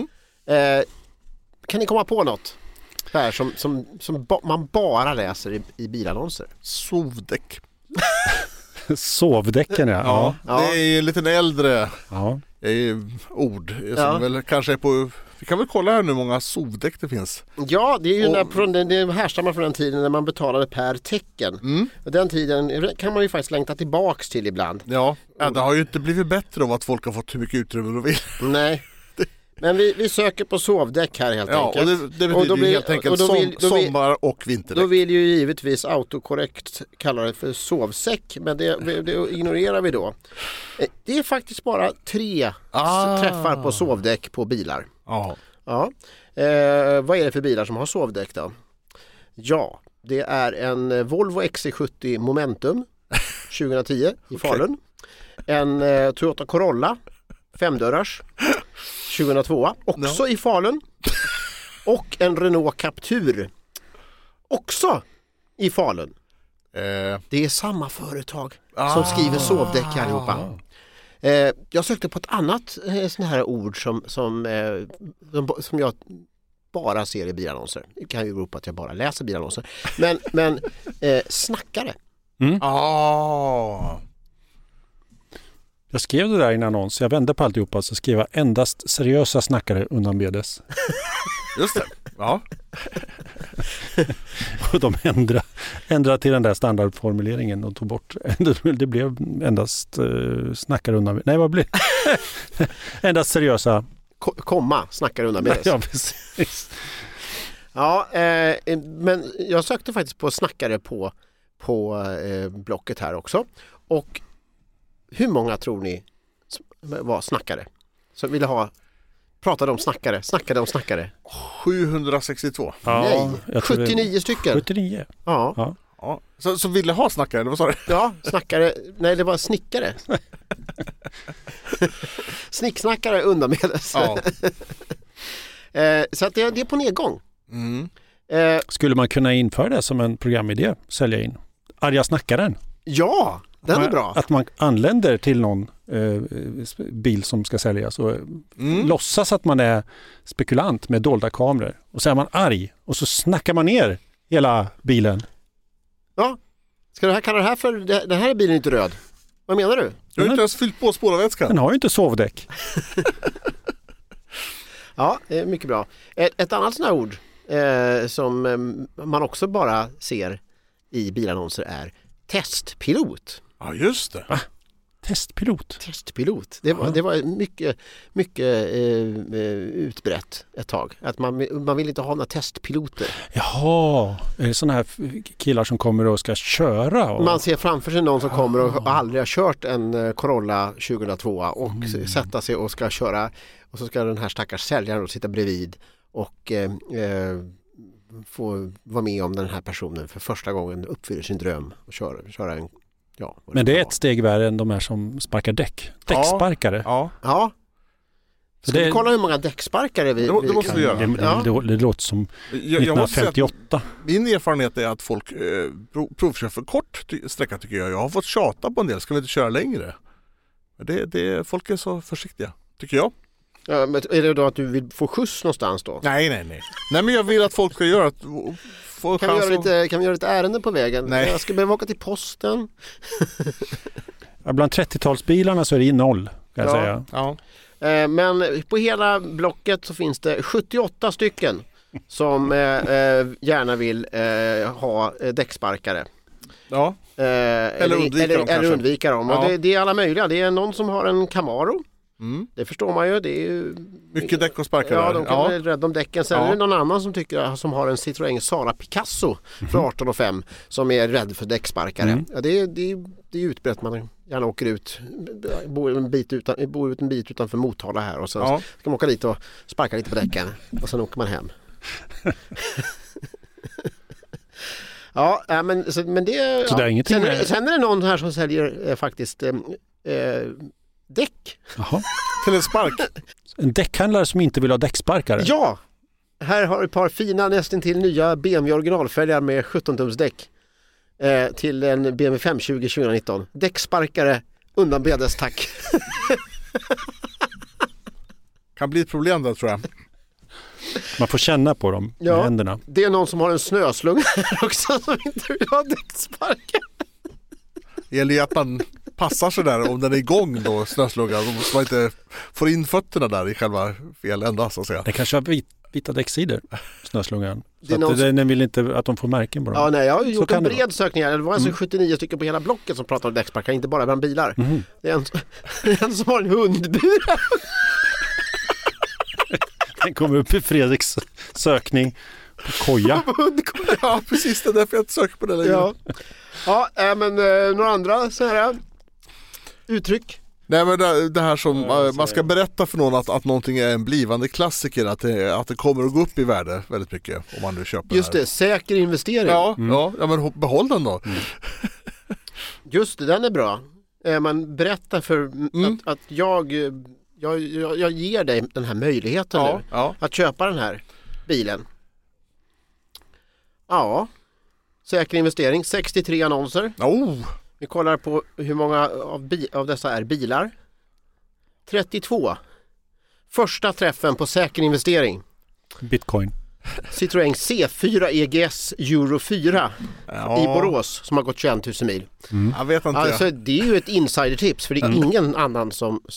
Kan ni komma på något där som man bara läser i bilannonser? Sovdäck. Sovdäcken, ja. Det är en liten äldre ord som väl kanske är på. Vi kan väl kolla här nu hur många sovdäck det finns. Ja, det är ju det härstammar från den tiden när man betalade per tecken. Och den tiden kan man ju faktiskt längta tillbaks till ibland. Ja, det har ju inte blivit bättre av att folk har fått hur mycket utrymme de vill. Nej. Men vi söker på sovdäck här helt enkelt. Och det betyder ju helt enkelt sommar och vinterdäck. Då vill ju givetvis autokorrekt kalla det för sovsäck, men det ignorerar vi då. Det är faktiskt bara 3 träffar på sovdäck på bilar. Ja. Vad är det för bilar som har sovdäck då? Ja, det är en Volvo XC70 Momentum 2010 i Falun. En Toyota Corolla 5-dörrars 2002 också i Falun. Och en Renault Captur också i Falun. Det är samma företag som skriver sovdäck allihopa. Jag sökte på ett annat sån här ord som jag bara ser i bilannonser. Det kan ju bero på att jag bara läser bilannonser. Men snackare. Jag skrev det där i en annons. Jag vände på alltihopa så skrev jag endast seriösa snackare undanbedes. Just det. Ja. Och de ändrade till den där standardformuleringen och tog bort. Det blev endast snackare undanbedes. Nej, vad blev det? Endast seriösa. Komma, snackare undanbedes. Ja, precis. Ja, men jag sökte faktiskt på snackare på Blocket här också. Och hur många tror ni var snackare? Så ville pratade om snackare. 762. Nej, 79 stycken. 79? Ja. Så ville ha snackare, vad sa du? Ja, snackare. Nej, det var snickare. Snicksnackare undanmedes. Ja. Så att det är på nedgång. Skulle man kunna införa det som en programidé? Sälja in? Arga snackaren? Ja, den är bra. Att man anländer till någon bil som ska säljas och låtsas att man är spekulant med dolda kameror. Och så är man arg och så snackar man ner hela bilen. Ja, ska du kalla det här för den här bilen är inte röd? Vad menar du? Du har inte ens fyllt på spårvätskan. Den har ju inte sovdäck. Ja, mycket bra. Ett annat sådant här ord som man också bara ser i bilannonser är testpilot. Ja, just det. Va? Testpilot? Testpilot. Det var mycket utbrett ett tag. Att man vill inte ha några testpiloter. Jaha, är det sådana här killar som kommer och ska köra? Och... Man ser framför sig någon som kommer och aldrig har kört en Corolla 2002 och sätta sig och ska köra. Och så ska den här stackars säljaren sitta bredvid och få vara med om den här personen för första gången uppfyller sin dröm och köra en... Ja, men det är ett steg värre än de här som sparkar däck. Däcksparkare. Ja. Ska vi kolla hur många däcksparkare vi måste vi göra. Det låter som 1958. Min erfarenhet är att folk provkör för kort sträcka tycker jag. Jag har fått tjata på en del. Ska vi inte köra längre? Folk är så försiktiga, tycker jag. Ja, men är det då att du vill få skjuts någonstans då? Nej, men jag vill att folk ska göra kan vi göra lite ärende på vägen? Nej. Jag ska behöva åka till posten. Bland 30-talsbilarna så är det 0, kan jag säga. Ja. Men på hela blocket så finns det 78 stycken som gärna vill ha däcksparkare. Ja. Eller undvika dem. Ja. Och det är alla möjliga. Det är någon som har en Camaro. Det förstår man ju. Det är ju mycket däck och sparkare. Ja, de kan vara rädda om däcken. Sen är det någon annan som har en Citroën Sara Picasso för 18,5 som är rädd för däcksparkare. Ja, det är utbrett. Man gärna åker ut, bor en bit utanför Motala här och sen ska man åka dit och sparka lite på däcken och sen åker man hem. Ja, men det... Så det är ingenting sen är det någon här som säljer faktiskt däck. Jaha. Till en spark. En däckhandlare som inte vill ha däcksparkare. Ja, här har ett par fina nästan till nya BMW originalfälgar med 17-tums däck till en BMW 520 2019. Däcksparkare undanbedes, tack. Kan bli ett problem där, tror jag. Man får känna på dem med händerna. Det är någon som har en snöslunga också som inte vill ha däcksparkare. Eller att man passar sig där om den är igång då, snöslungan, så man inte får in fötterna där i själva fel ända, så att säga. Det kanske har vita däcksidor, snöslungan. Så att den vill inte att de får märken på dem. Ja, nej, jag har gjort en bred sökning här. Det var alltså 79 stycken på hela blocket som pratar om däcksparkar, inte bara bland bilar. Det är en som har en hundbur. Den kommer upp i Fredriks sökning på koja. Ja, precis. Det är därför jag inte söker på det längre. Ja, men några andra så här uttryck? Nej, men det här som man ska berätta för någon att någonting är en blivande klassiker, att det kommer att gå upp i värde väldigt mycket om man nu köper. Just det, säker investering. Ja, men behåll den då. Just det, den är bra. Man berättar för att jag ger dig den här möjligheten nu att köpa den här bilen. Ja, säker investering, 63 annonser. Vi kollar på hur många av dessa är bilar. 32. Första träffen på säker investering. Bitcoin. Citroën C4 EGS Euro 4 i Borås som har gått 21 000 mil. Jag vet inte. Alltså, det är ju ett insidertips för det är ingen annan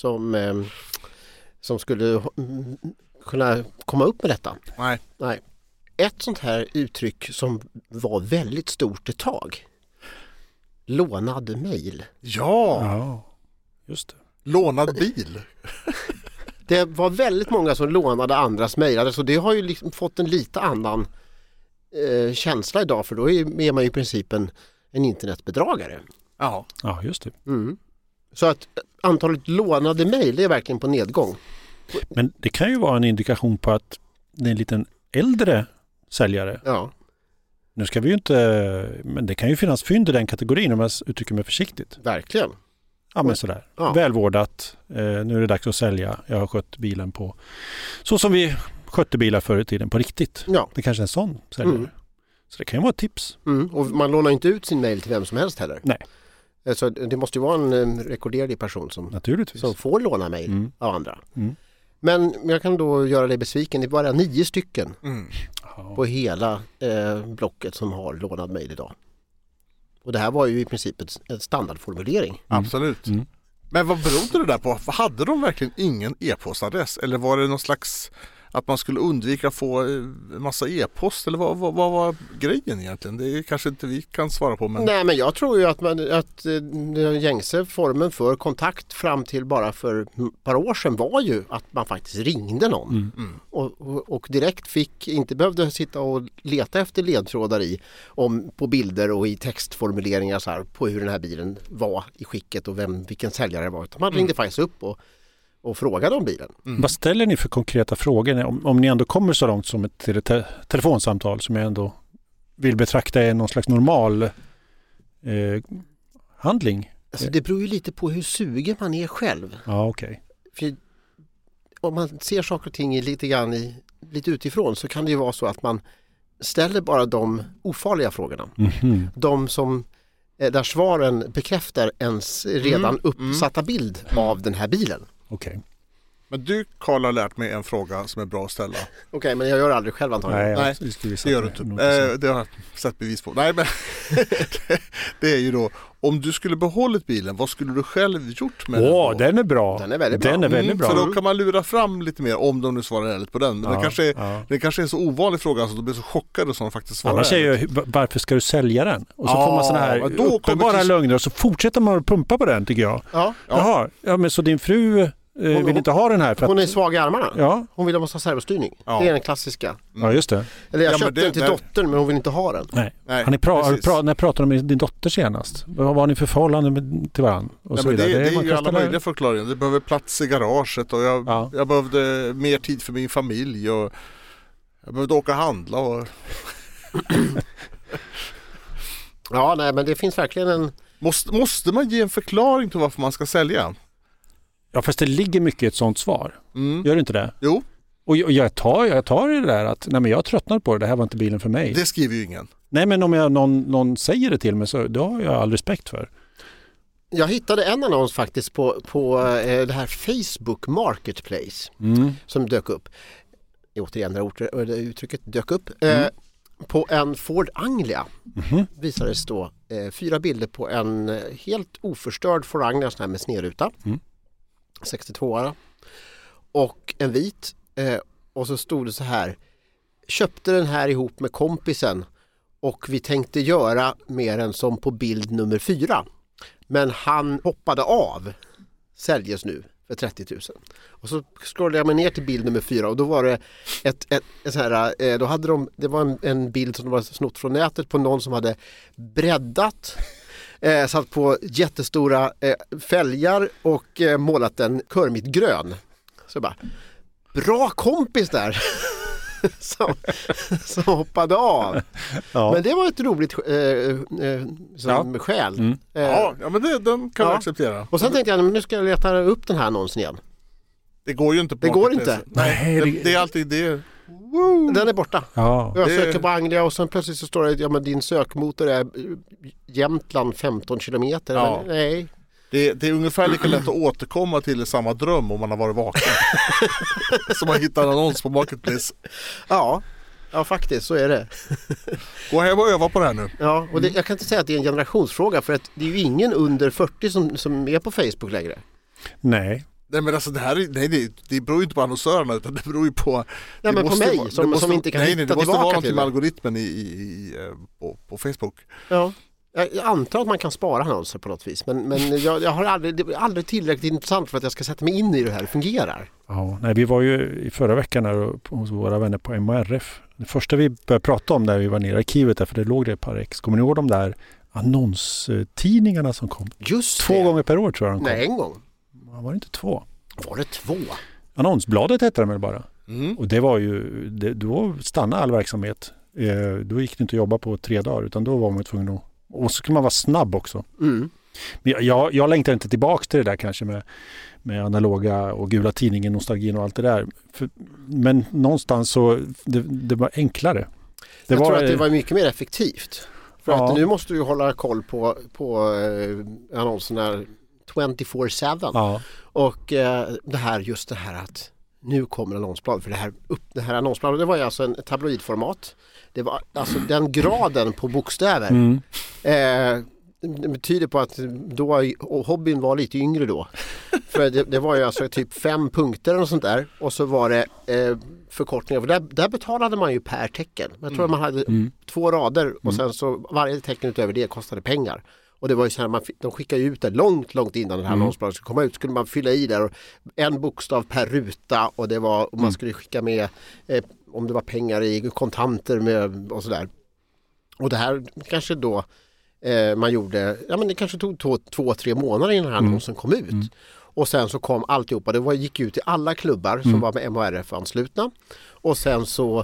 som skulle kunna komma upp med detta. Nej. Ett sånt här uttryck som var väldigt stort ett tag. Lånad mail. Ja, just det. Lånad bil. Det var väldigt många som lånade andras mejl. Så det har ju liksom fått en lite annan känsla idag. För då är man ju i princip en internetbedragare. Ja, just det. Så att antalet lånade mejl är verkligen på nedgång. Men det kan ju vara en indikation på att det är en liten äldre säljare. Ja. Nu ska vi ju inte... Men det kan ju finnas fynd i den kategorin om jag uttrycker mig försiktigt. Verkligen. Ja, men sådär. Ja. Välvårdat. Nu är det dags att sälja. Jag har skött bilen på så som vi skötte bilar förr i tiden på riktigt. Ja. Det kanske är en sån säljare. Så det kan ju vara ett tips. Och man lånar inte ut sin mail till vem som helst heller. Nej. Så det måste ju vara en rekorderlig person Naturligtvis. som får låna mail av andra. Men jag kan då göra dig besviken. Det är bara 9 stycken på hela blocket som har lånad mail idag. Och det här var ju i princip en standardformulering. Absolut. Men vad berodde det där på? Hade de verkligen ingen e-postadress? Eller var det någon slags att man skulle undvika att få en massa e-post? Eller vad var grejen egentligen? Det kanske inte vi kan svara på. Men... Nej, men jag tror ju att den gängse formen för kontakt fram till bara för ett par år sedan var ju att man faktiskt ringde någon. Och direkt inte behövde sitta och leta efter ledtrådar på bilder och i textformuleringar så här, på hur den här bilen var i skicket och vilken säljare det var. Man ringde faktiskt upp och frågade om bilen. Vad ställer ni för konkreta frågor om ni ändå kommer så långt som ett telefonsamtal som jag ändå vill betrakta är någon slags normal handling? Alltså det beror ju lite på hur sugen man är själv. Ja, okej. För om man ser saker och ting lite utifrån så kan det ju vara så att man ställer bara de ofarliga frågorna. De som där svaren bekräftar ens redan uppsatta bild av den här bilen. Okej. Men du, Carl, har lärt mig en fråga som är bra att ställa. Okej, men jag gör aldrig själv antagligen. Nej, det gör du inte. Det har jag sett bevis på. Nej, men det är ju då, om du skulle behållit bilen, vad skulle du själv gjort med den? Den är bra. Den är väldigt bra. För då kan man lura fram lite mer om de nu svarar ärligt på den. Men det kanske är en så ovanlig fråga så de blir så chockade som de faktiskt svarar. Annars säger jag, varför ska du sälja den? Och så får man såna här uppenbara lögner och så fortsätter man att pumpa på den, tycker jag. Jaha, men så din fru vill inte ha den här för att... Hon är svag i armarna. Ja. Hon vill ha servostyrning. Det är den klassiska. Ja, just det. Eller jag köpte den till dottern, men hon vill inte ha den. Nej. När pratade du med din dotter senast? Vad var ni för förhållande till varandra? Och så det är ju alla ställa... möjliga förklaringar. Det behöver plats i garaget och jag behövde mer tid för min familj och jag behövde åka och handla. Och... Ja, nej, men det finns verkligen en... Måste man ge en förklaring till varför man ska sälja? Ja, fast det ligger mycket i ett sånt svar. Gör det inte det? Jo. Och jag tar det där att nej, men jag tröttnar på det här var inte bilen för mig. Det skriver ju ingen. Nej, men om någon säger det till mig så då har jag all respekt för. Jag hittade en annons faktiskt på det här Facebook Marketplace som dök upp. Återigen, det uttrycket dök upp. På en Ford Anglia visades då 4 bilder på en helt oförstörd Ford Anglia sån här med snedruta. 62-ara. Och en vit. Och så stod det så här: köpte den här ihop med kompisen och vi tänkte göra mer än som på bild nummer 4. Men han hoppade av. Säljes nu för 30 000. Och så scrollade jag mig ner till bild nummer 4 och då var det ett så här, då hade det var en bild som de var snott från nätet på någon som hade breddat, satt på jättestora fälgar och målat den körmitgrön. Så bara, bra kompis där som hoppade av. Ja. Men det var ett roligt skäl. Ja, men den kan jag acceptera. Och sen tänkte jag, nu ska jag leta upp den här annonsen igen. Det går ju inte på. Det går inte. Nej, det är alltid det. Den är borta. Ja. Jag söker på Anglia och sen plötsligt så står det men din sökmotor är Jämtland 15 kilometer. Ja. Men, nej. Det är ungefär lika lätt att återkomma till samma dröm om man har varit vaken. Som man hittar en annons på Marketplace. Ja, faktiskt så är det. Gå hem och öva på det här nu. Ja, och jag kan inte säga att det är en generationsfråga för att det är ju ingen under 40 som är på Facebook längre. Nej. Nej, men alltså det beror ju inte på annonsörerna utan det beror ju på... Ja, men på mig som inte kan hitta tillbaka till det. Det måste vara någonting med algoritmen på Facebook. Ja. Jag antar att man kan spara annonser på något vis. Men jag har det är aldrig tillräckligt intressant för att jag ska sätta mig in i hur det här fungerar. Ja, nej, vi var ju i förra veckan här hos våra vänner på MRF. Det första vi började prata om när vi var nere i arkivet, för det låg det ett par ex. Kommer ni ihåg de där annonstidningarna som kom? Just 2 gånger per år tror jag de kom. Nej, en gång. Var det inte 2? Var det 2? Annonsbladet hette det väl bara. Och det var ju, då stannade all verksamhet. Då gick det inte att jobba på 3 dagar utan då var man tvungen att... Och så kan man vara snabb också. Men jag längtar inte tillbaka till det där kanske med analoga och gula tidningen, nostalgin och allt det där. Men någonstans så det var enklare. Jag tror att det var mycket mer effektivt. För att nu måste du hålla koll på annonserna 24/7. Ja. Och det här att nu kommer annonsblad. För det här annonsbladet, det var ju alltså en tabloidformat. Det var alltså den graden på bokstäver. Det betyder på att då hobbyn var lite yngre då. För det var ju alltså typ 5 punkter och sånt där. Och så var det förkortningar. För där betalade man ju per tecken. Jag tror man hade 2 rader och sen så varje tecken utöver det kostade pengar. Och det var ju så här, de skickade ut det långt innan det här annonsbladet skulle komma ut. Skulle man fylla i där en bokstav per ruta och det var och man skulle skicka med om det var pengar i kontanter med och sådär. Och det här kanske då man gjorde, men det kanske tog 2-3 månader innan den här annonsen kom ut. Och sen så kom alltihopa, gick ut till alla klubbar som var med MHRF-anslutna. Och sen så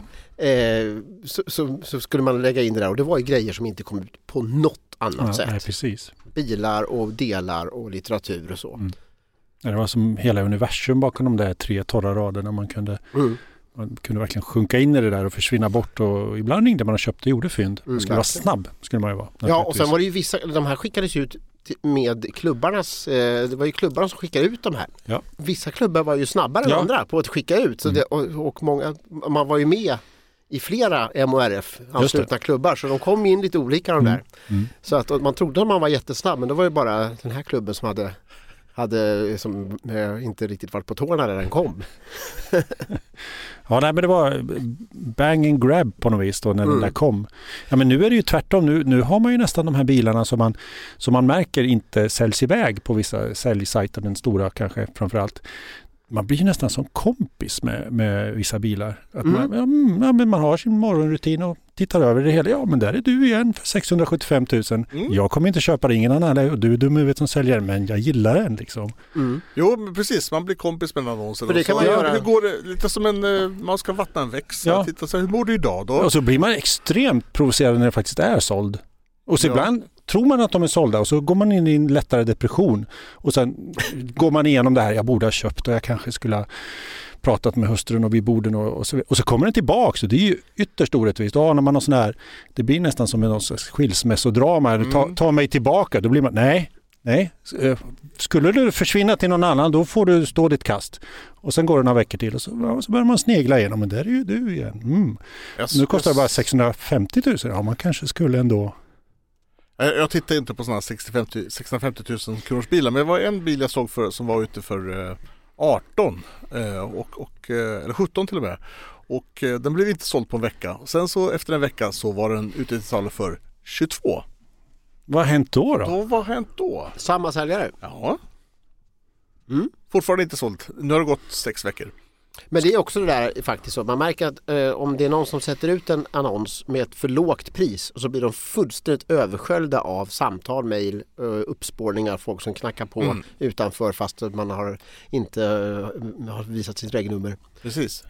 skulle man lägga in det där och det var ju grejer som inte kom ut på något annat sätt. Nej, precis. Bilar och delar och litteratur och så. Det var som hela universum bakom de där 3 torra raderna. Man kunde verkligen sjunka in i det där och försvinna bort. Och ibland ringde man och köpte och gjorde fynd. Man skulle vara snabb, skulle man ju vara. Ja, och sen var det ju de här skickades ut med klubbarnas, det var ju klubbarna som skickade ut de här. Ja. Vissa klubbar var ju snabbare än andra på att skicka ut. Så och man var ju med i flera MHRF-anslutna klubbar, så de kom in lite olika de där. Så att man trodde att man var jättesnabb, men det var ju bara den här klubben som hade som inte riktigt varit på tårna när den kom. Ja, nej, men det var bang and grab på något vis då när den där kom. Ja, men nu är det ju tvärtom. Nu har man ju nästan de här bilarna som man märker inte säljs iväg på vissa säljsajter, den stora kanske framförallt. Man blir nästan som kompis med vissa bilar. Att men man har sin morgonrutin och tittar över det hela. Ja, men där är du igen för 675 000. Jag kommer inte köpa ingen annan. Eller du är dum i huvudet som säljer, men jag gillar den liksom. Jo, men precis. Man blir kompis med en annons. För det kan man göra. Hur går det? Lite som man ska vattna en växt. Ja. Titta så här, hur mår du idag då? Och så blir man extremt provocerad när det faktiskt är såld. Och så ibland tror man att de är sålda och så går man in i en lättare depression och sen går man igenom det här, jag borde ha köpt och jag kanske skulle ha pratat med hustrun och vid borden och så kommer den tillbaka, så det är ju ytterst orättvist. Då när man har sån här, det blir nästan som en skilsmässodrama, ta mig tillbaka, då blir man, nej, skulle du försvinna till någon annan, då får du stå ditt kast. Och sen går det några veckor till och så börjar man snegla igenom, men där är ju du igen. Nu kostar det bara 650 000, ja man kanske skulle ändå. Jag tittar inte på sådana 650 000 kronors bilar, men det var en bil jag såg som var ute för 18 eller 17 till och med. Och den blev inte såld på en vecka. Sen så efter en vecka så var den ute till salu för 22. Vad har hänt då? Vad har hänt då? Samma säljare? Ja. Fortfarande inte sålt. Nu har det gått 6 veckor. Men det är också det där faktiskt så. Man märker att om det är någon som sätter ut en annons med ett för lågt pris och så blir de fullständigt översköljda av samtal, mejl, uppspårningar, folk som knackar på utanför fast man inte har visat sitt regnummer. Precis.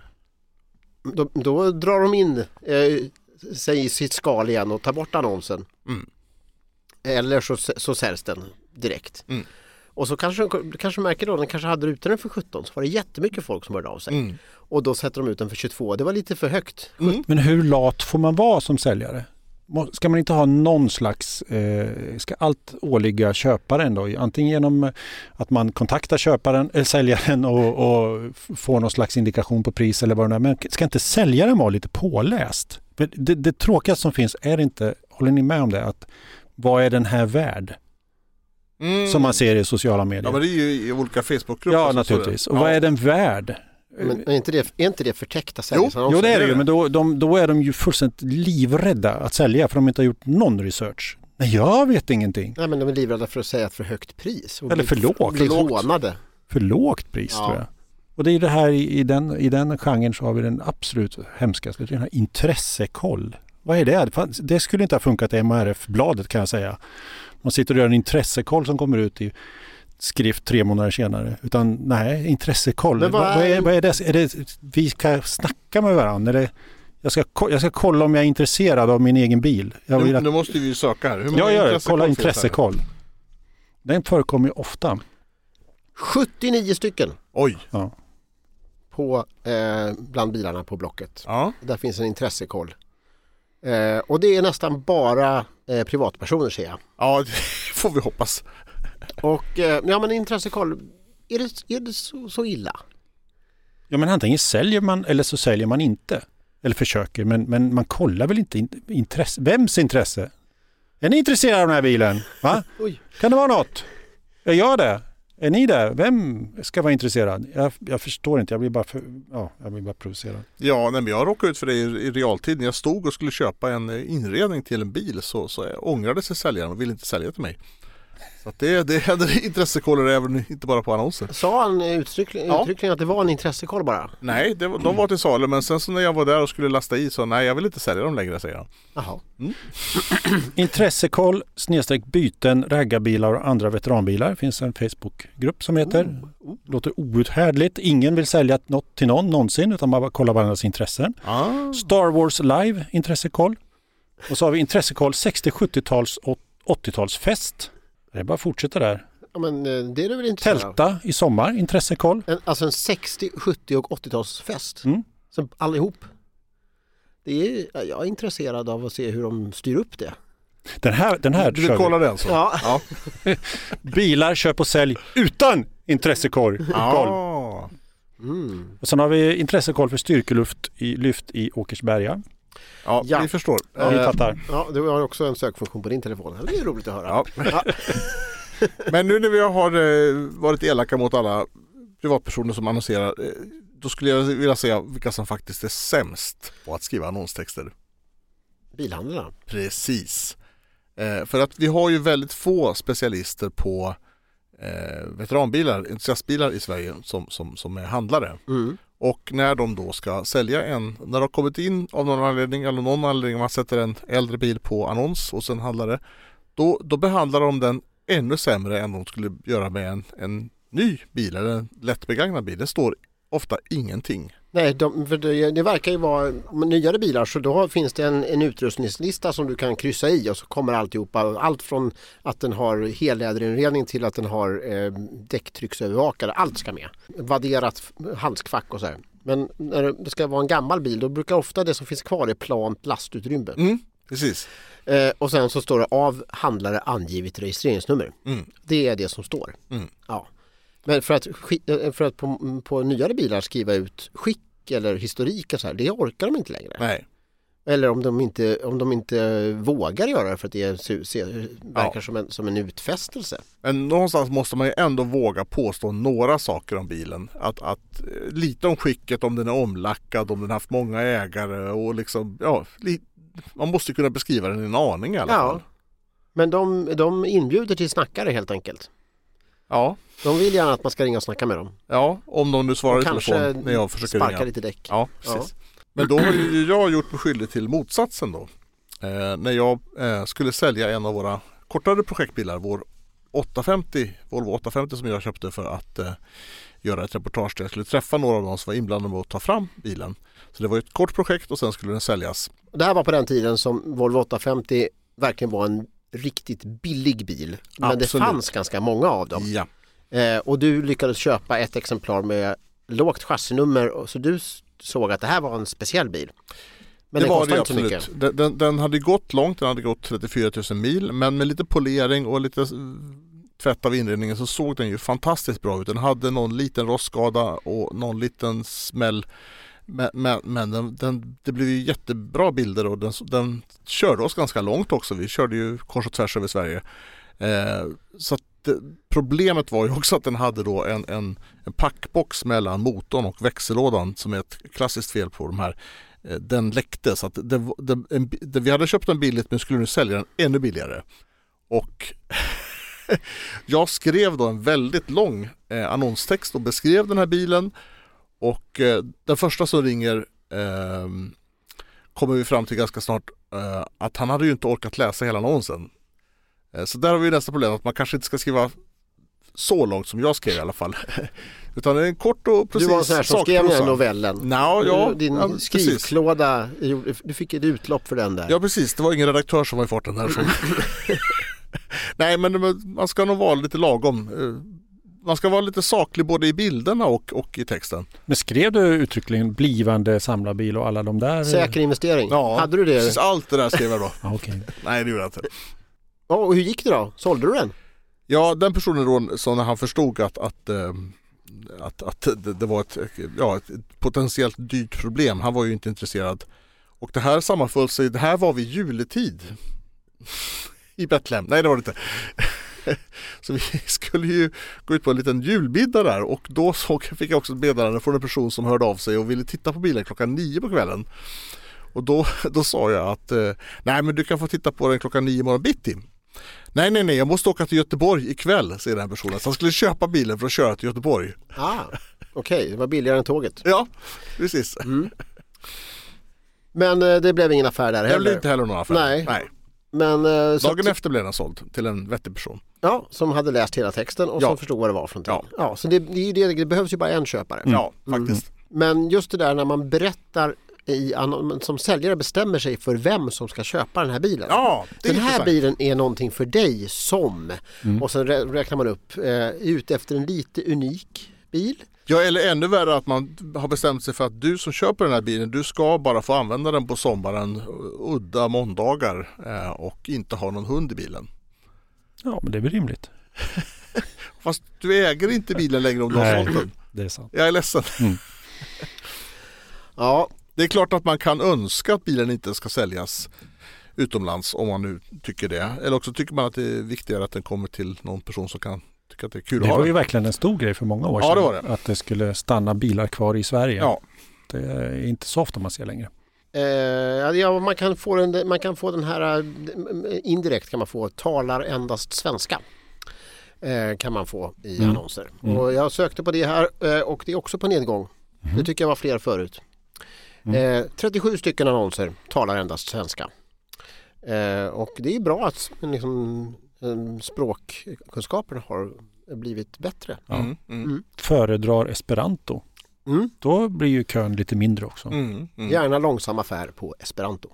Då drar de in sig i sitt skal igen och tar bort annonsen. Eller så säljs den direkt. Och så kanske märker då, den kanske hade ut den för 17, så var det jättemycket folk som hörde av sig. Och då sätter de ut den för 22. Det var lite för högt. Men hur lat får man vara som säljare? Ska man inte ha någon slags, ska allt åligga köparen då? Antingen genom att man kontaktar säljaren och får någon slags indikation på pris eller vad det är. Men ska inte säljaren vara lite påläst? Det tråkiga som finns är inte, håller ni med om det? Att vad är den här värd? Som man ser i sociala medier. Ja, men det är ju i olika Facebookgrupper. Ja, naturligtvis. Och vad är den värd? Men är inte det förtäckta säljare? Jo, det är det ju. Men då är de ju fullständigt livrädda att sälja för de inte har gjort någon research. Nej, jag vet ingenting. Nej, men de är livrädda för att säga ett för högt pris. Eller för lågt. Bli hånade. För lågt pris, tror jag. Och det är det här i den genren så har vi den absolut hemskaste. Den här intressekoll. Vad är det? Det skulle inte ha funkat i MHRF-bladet, kan jag säga. Man sitter och gör en intressekoll som kommer ut i skrift 3 månader senare. Utan nej, intressekoll. Vad är det? Är det? Vi ska snacka med varandra? Eller jag ska kolla om jag är intresserad av min egen bil. Nu måste vi ju söka här. Kolla intressekoll. Den förekommer ju ofta. 79 stycken. Oj. Ja. På, bland bilarna på Blocket. Ja. Där finns en intressekoll. Och det är nästan bara privatpersoner, ser jag. Ja, det får vi hoppas. Och ja, men intressekoll, är det så illa? Ja, men antingen säljer man eller så säljer man inte. Eller försöker, men man kollar väl inte intresse. Vems intresse? Är ni intresserade av den här bilen? Va? Oj. Kan det vara något? Är jag det? Är ni det? Vem ska vara intresserad? Jag förstår inte, jag blir bara provocerad. Ja, men jag råkade ut för det i realtid. När jag stod och skulle köpa en inredning till en bil så ångrade sig säljaren och ville inte sälja till mig. Så att det hade intressekoller även inte bara på annonser. Sa han uttryckligen att det var en intressekoll bara? Nej, de var till salu, men sen så när jag var där och skulle lasta i så nej, jag vill inte sälja dem längre, säger han. Jaha. Intressekoll /byten, raggarbilar och andra veteranbilar. Finns en Facebookgrupp som heter. Låter outhärdligt. Ingen vill sälja något till någon någonsin, utan man bara kollar varandras intressen. Star Wars Live, intressekoll. Och så har vi intressekoll 60-, 70-tals och 80-talsfest. Det är bara att fortsätta där. Ja, men det är det väl inte. Tälta i sommar, intressekoll. Alltså en 60-, 70- och 80-talsfest. Så allihop. Jag är intresserad av att se hur de styr upp det. Den här du vill kolla den så? Ja. Bilar, köp och sälj utan intressekoll. Och sen har vi intressekoll för styrkelyft i Åkersberga. Ja, vi förstår. Vi fattar. Ja, du har också en sökfunktion på din telefon. Det är roligt att höra. Ja. Men nu när vi har varit elaka mot alla privatpersoner som annonserar, då skulle jag vilja säga vilka som faktiskt är sämst på att skriva annonstexter. Bilhandlarna. Precis. För att vi har ju väldigt få specialister på veteranbilar, entusiastbilar i Sverige som är handlare. Och när de då ska sälja när de har kommit in av någon anledning man sätter en äldre bil på annons och sen handlare, då behandlar de den ännu sämre än de skulle göra med en ny bil eller en lättbegagnad bil. Det står ofta ingenting. Nej, för det verkar ju vara nyare bilar, så då finns det en utrustningslista som du kan kryssa i och så kommer alltihopa, allt från att den har helläderinredning till att den har däcktrycksövervakare, allt ska med. Vadderat handskfack och så här. Men när det ska vara en gammal bil, då brukar ofta det som finns kvar är plant lastutrymme. Precis. Och sen så står det av handlare angivet registreringsnummer. Det är det som står. Ja. Men för att på nyare bilar skriva ut skick eller historik och så här, det orkar de inte längre. Nej. Eller om de inte vågar göra det för att det verkar som en utfästelse. Men någonstans måste man ju ändå våga påstå några saker om bilen. Att lite om skicket, om den är omlackad, om den haft många ägare och liksom, man måste kunna beskriva den i en aning i alla fall. Men de inbjuder till snackare helt enkelt. Ja. De vill gärna att man ska ringa och snacka med dem. Ja, om de nu svarar i telefon när jag försöker ringa. Sparka lite däck. Ja, precis. Men då har ju jag gjort mig skyldig till motsatsen då. När jag skulle sälja en av våra kortare projektbilar, vår Volvo 850 som jag köpte för att göra ett reportage där jag skulle träffa några av dem som var inblandade med att ta fram bilen. Så det var ett kort projekt och sen skulle den säljas. Det här var på den tiden som Volvo 850 verkligen var en riktigt billig bil. Men Absolut. det fanns ganska många av dem. Ja. Och du lyckades köpa ett exemplar med lågt chassinummer, så du såg att det här var en speciell bil. Men det den var det inte så absolut. Den hade gått långt, den hade gått 34 000 mil, men med lite polering och lite tvätt av inredningen så såg den ju fantastiskt bra ut. Den hade någon liten rostskada och någon liten smäll. Men det blev ju jättebra bilder och den körde oss ganska långt också. Vi körde ju kors och tvärs över Sverige. Så att problemet var ju också att den hade då en packbox mellan motorn och växellådan som är ett klassiskt fel på de här. Den läckte så att vi hade köpt den billigt men skulle nu sälja den ännu billigare. Och jag skrev då en väldigt lång annonstext och beskrev den här bilen. Och den första som ringer kommer vi fram till ganska snart att han hade ju inte orkat läsa hela annonsen. Så där har vi nästa problem, att man kanske inte ska skriva så långt som jag skrev i alla fall. Utan det är en kort och precis. Du var så här som skrev den novellen. Din skrivklåda, du fick ett utlopp för den där. Ja precis, det var ingen redaktör som var i farten här. Nej, men man ska nog vara lite lagom. Man ska vara lite saklig både i bilderna och i texten. Men skrev du uttryckligen blivande samlarbil och alla de där? Säker investering. Ja, hade du det? Precis, allt det där skrev jag då. Okay. Nej, det gjorde jag inte. Ja, och hur gick det då? Sålde du den? Ja, den personen då, så när han förstod att det var ett potentiellt dyrt problem. Han var ju inte intresserad. Och det här sammanföll sig, det här var vid juletid i Betlehem. Nej, det var det inte. Så vi skulle ju gå ut på en liten julmiddag där och då fick jag också ett meddelande från en person som hörde av sig och ville titta på bilen 9 på kvällen. Och då sa jag att nej, men du kan få titta på den 9 morgon bitti. Nej, jag måste åka till Göteborg ikväll, säger den personen. Så han skulle köpa bilen för att köra till Göteborg. Okej, det var billigare än tåget. Ja, precis. Men det blev ingen affär där heller. Det blev inte heller någon affär. Nej. Men, dagen efter blev den såld till en vettig person. Ja, som hade läst hela texten och som förstod vad det var för någonting. Ja, så det behövs ju bara en köpare. Ja, faktiskt. Men just det där när man berättar som säljare bestämmer sig för vem som ska köpa den här bilen. Ja, den här bilen är någonting för dig som. Och sen räknar man upp ut efter en lite unik bil. Ja, eller ännu värre att man har bestämt sig för att du som köper den här bilen, du ska bara få använda den på sommaren, udda måndagar och inte ha någon hund i bilen. Ja, men det är väl rimligt. Fast du äger inte bilen längre om du har sålt den. Det är sant. Jag är ledsen. Ja. Det är klart att man kan önska att bilen inte ska säljas utomlands om man nu tycker det. Eller också tycker man att det är viktigare att den kommer till någon person som kan tycka att det är kul att ha. Det var ju verkligen en stor grej för många år sedan. Ja, det var det. Att det skulle stanna bilar kvar i Sverige. Ja. Det är inte så ofta man ser längre. Man kan få den här indirekt kan man få talar endast svenska. Kan man få i annonser. Och jag sökte på det här och det är också på nedgång. Det tycker jag var fler förut. 37 stycken annonser talar endast svenska. Och det är bra att språkkunskaperna har blivit bättre. Föredrar Esperanto. Då blir ju kön lite mindre också. Gärna långsam affär på Esperanto.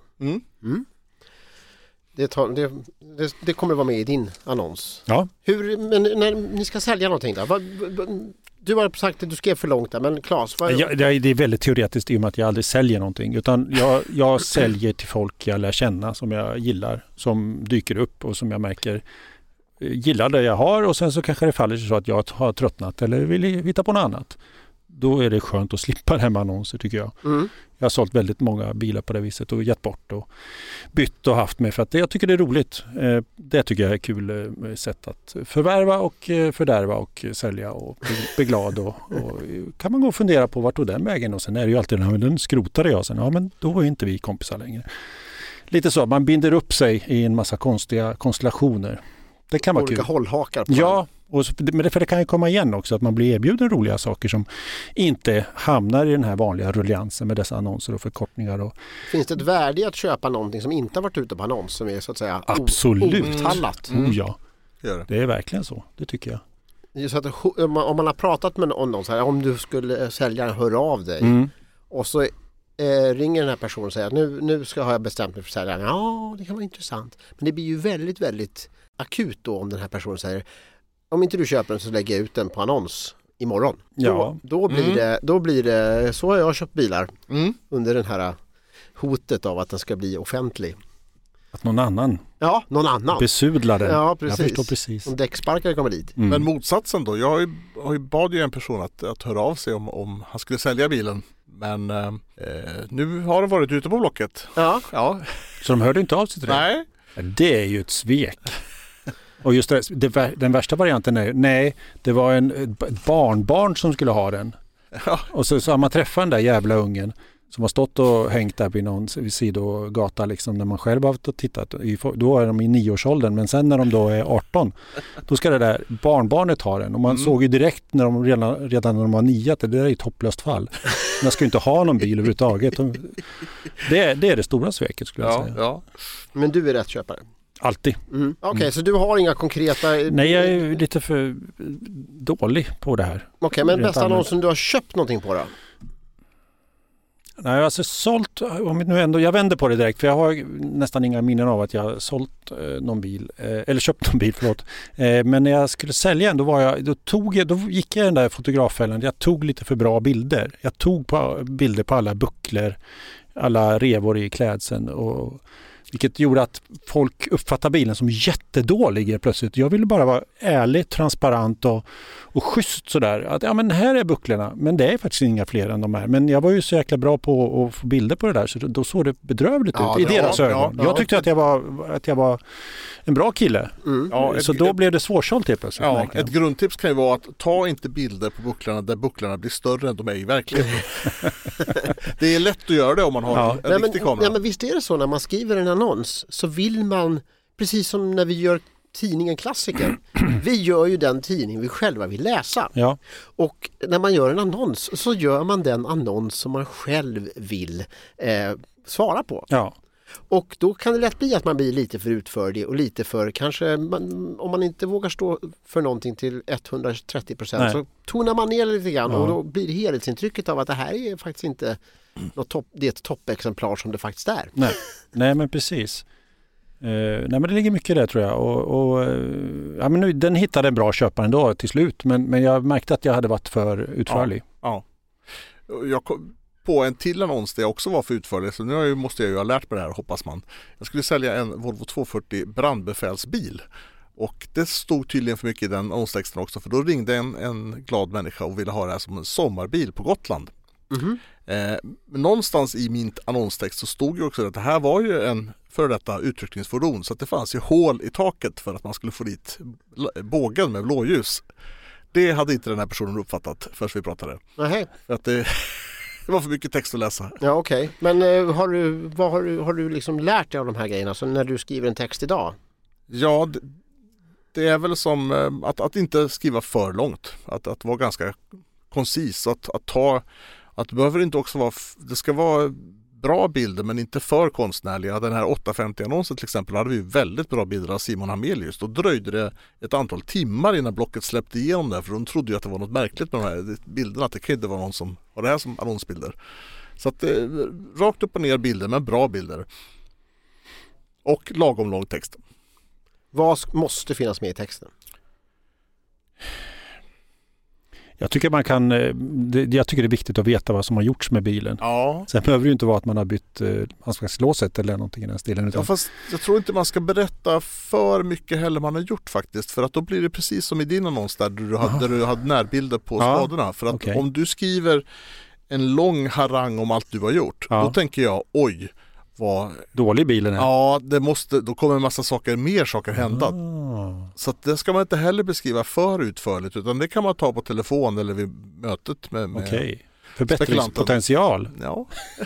Det kommer vara med i din annons. Ja. Men när ni ska sälja någonting då? Du har sagt att du skrev för långt där, men Claes? Det är väldigt teoretiskt i och med att jag aldrig säljer någonting. Utan jag säljer till folk jag lär känna, som jag gillar, som dyker upp och som jag märker gillar det jag har. Och sen så kanske det faller sig så att jag har tröttnat eller vill hitta på något annat. Då är det skönt att slippa det här med annonser, tycker jag. Jag har sålt väldigt många bilar på det viset och gett bort och bytt och haft med för att jag tycker det är roligt. Det tycker jag är kul sätt att förvärva och fördärva och sälja och bli glad. Och kan man gå och fundera på vart tog den vägen, och sen är det ju alltid den skrotade jag sen. Ja, men då var ju inte vi kompisar längre. Lite så, man binder upp sig i en massa konstiga konstellationer. Det kan vara olika kul. Hållhakar på ja, men det kan ju komma igen också att man blir erbjuden roliga saker som inte hamnar i den här vanliga rulliansen med dessa annonser och förkortningar. Finns det ett värde i att köpa någonting som inte har varit ute på annons, som är så att säga outtallat? Ja, Gör det är verkligen så. Det tycker jag. Så att, om man har pratat med någon så här, om du skulle sälja, hör av dig och så ringer den här personen och säger att nu har jag bestämt mig för att sälja. Ja, det kan vara intressant. Men det blir ju väldigt, väldigt akut då om den här personen säger om inte du köper den så lägger jag ut den på annons imorgon. Ja. Då blir det så har jag köpt bilar under den här hotet av att den ska bli offentlig. Att någon annan besudlar den. Ja, precis. Jag förstår precis. Om däcksparkare kommer dit. Men motsatsen då, jag bad ju en person att höra av sig om han skulle sälja bilen. Men nu har de varit ute på Blocket. Ja. Så de hörde inte av sig till det? Nej. Det är ju ett svek. Och just den värsta varianten är det var ett barnbarn som skulle ha den. Ja. Och så har man träffat den där jävla ungen som har stått och hängt där vid någon sidogata liksom, när man själv har tittat. Då är de i 9-årsåldern, men sen när de då är 18 då ska det där barnbarnet ha den. Och man såg ju direkt när de redan när de var 9 att det där är ett hopplöst fall. Man ska ju inte ha någon bil överhuvudtaget. Det är det stora sveket, skulle jag säga. Ja. Men du är rätt köpare? Alltid. Okej, så du har inga konkreta... Nej, jag är lite för dålig på det här. Okej, men bästa annonsen du har köpt någonting på då? Nej, alltså sålt, om nu ändå, jag vänder på det direkt för jag har nästan inga minnen av att jag har sålt någon bil, eller köpt någon bil, förlåt. Men när jag skulle sälja då gick jag i den där fotograffällan, jag tog lite för bra bilder. Jag tog bilder på alla bucklor, alla revor i klädseln vilket gjorde att folk uppfattade bilen som jättedålig plötsligt. Jag ville bara vara ärlig, transparent och schysst sådär. Att ja, men här är bucklorna, men det är faktiskt inga fler än de här. Men jag var ju så jäkla bra på att få bilder på det där så då såg det bedrövligt ut i deras ögon. Jag tyckte att jag var en bra kille. Så då blev det svårsålt helt plötsligt. Ja, ett grundtips kan ju vara att ta inte bilder på bucklorna där bucklorna blir större än de är i verkligheten. Det är lätt att göra det om man har en riktig kamera. Ja, men visst är det så när man skriver en annons så vill man, precis som när vi gör tidningen Klassiker, vi gör ju den tidning vi själva vill läsa. Ja. Och när man gör en annons så gör man den annons som man själv vill svara på. Ja. Och då kan det lätt bli att man blir lite för utförlig och lite för kanske, om man inte vågar stå för någonting till 130% så tonar man ner lite grann och då blir det helhetsintrycket av att det här är faktiskt inte det är ett toppexemplar som det faktiskt är. Nej men precis. Nej men det ligger mycket där tror jag ja, men nu, den hittade en bra köpare ändå till slut men jag märkte att jag hade varit för utförlig. Ja. Jag kom på en till annons där jag också var för utförlig så nu måste jag ju ha lärt mig det här hoppas man. Jag skulle sälja en Volvo 240 brandbefälsbil och det stod tydligen för mycket i den annonstexten också för då ringde en glad människa och ville ha det här som en sommarbil på Gotland. Någonstans i min annonstext så stod ju också att det här var ju en för detta utryckningsfordon så att det fanns ju hål i taket för att man skulle få dit bågen med blåljus. Det hade inte den här personen uppfattat först vi pratade. Nej. För att det var för mycket text att läsa. Ja, okej. Men har du liksom lärt dig av de här grejerna så när du skriver en text idag? Ja, det är väl som att inte skriva för långt. Att vara ganska koncis. Att det behöver inte också vara, det ska vara bra bilder men inte för konstnärliga. Den här 850-annonsen till exempel hade vi väldigt bra bilder av Simon Hamelius. Då dröjde det ett antal timmar innan Blocket släppte igenom det för de trodde ju att det var något märkligt med de här bilderna. Att det kan inte vara någon som har det här som annonsbilder. Så att rakt upp och ner bilder men bra bilder. Och lagom lång text. Vad måste finnas med i texten? Jag tycker det är viktigt att veta vad som har gjorts med bilen. Ja. Sen behöver det ju inte vara att man har bytt handskakslåset eller någonting i den stilen. Utan... Ja, fast jag tror inte man ska berätta för mycket heller man har gjort faktiskt. För att då blir det precis som i din annons där du hade närbilder på skadorna. För att om du skriver en lång harang om allt du har gjort, då tänker jag, oj, vad dålig bilen är. Ja, då kommer en massa mer saker hända. Så att det ska man inte heller beskriva för utförligt utan det kan man ta på telefon eller vid mötet med förbättringspotential. Ja.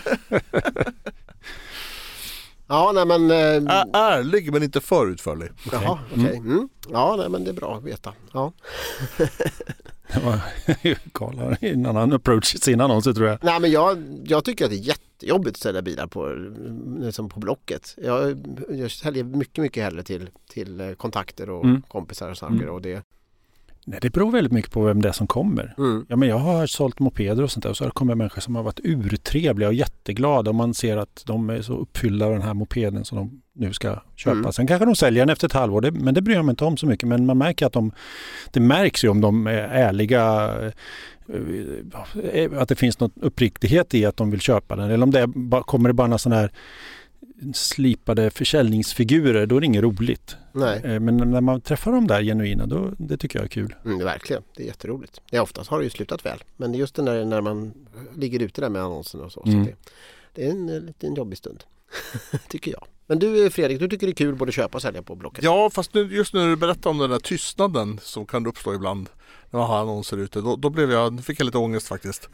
Ja, nej men ärlig men inte för utförlig. Jaha, okej. Ja, nej men det är bra att veta. Ja. Det var Carl har en annan approach i sin annons tror jag. Nej men jag tycker att det är jättejobbigt att sälja bilar på Blocket. Jag säljer mycket hellre till kontakter och kompisar och saker och det. Nej, det beror väldigt mycket på vem det är som kommer. Ja, men jag har sålt mopeder och sånt där och så har det kommit människor som har varit urtrevliga och jätteglada och man ser att de är så uppfyllda av den här mopeden som de nu ska köpa. Sen kanske de säljer den efter ett halvår, men det bryr jag mig inte om så mycket. Men man märker att det märks ju om de är ärliga, att det finns något uppriktighet i att de vill köpa den. Eller om kommer det bara några sådana här slipade försäljningsfigurer, då är det inget roligt. Nej. Men när man träffar dem där genuina, det tycker jag är kul. Verkligen, det är jätteroligt. Ja, oftast har det ju slutat väl. Men det är just när man ligger ute där med annonsen och så. Så det är en liten jobbig stund, tycker jag. Men du Fredrik, du tycker det är kul både köpa och sälja på Blocket? Ja, fast just när du berättar om den där tystnaden som kan uppstå ibland när man har annonser ute, då fick jag lite ångest faktiskt.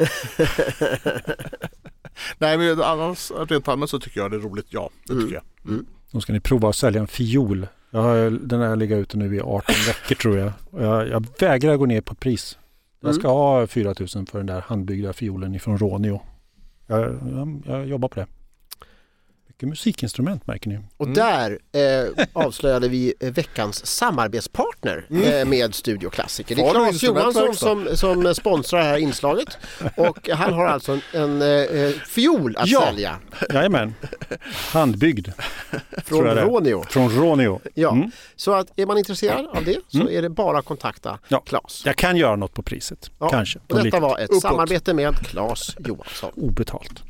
Nej, men annars rent allmänt så tycker jag det är roligt. Ja, det tycker jag. Då ska ni prova att sälja en fiol. Den här ligger ute nu i 18 veckor tror jag. Jag vägrar gå ner på pris. Jag ska ha 4 000 för den där handbyggda fiolen ifrån Ronio. Jag jobbar på det. mycket musikinstrument märker ni. Och där avslöjade vi veckans samarbetspartner med Studio Klassiker. Det är Claes Johansson som sponsrar det här inslaget och han har alltså en fiol att sälja. Jajamän, handbyggd. Från Ronio. Från Ronio. Ja, så att är man intresserad av det så är det bara att kontakta Claes. Jag kan göra något på priset, kanske. Och detta var ett samarbete med Claes Johansson. Obetalt.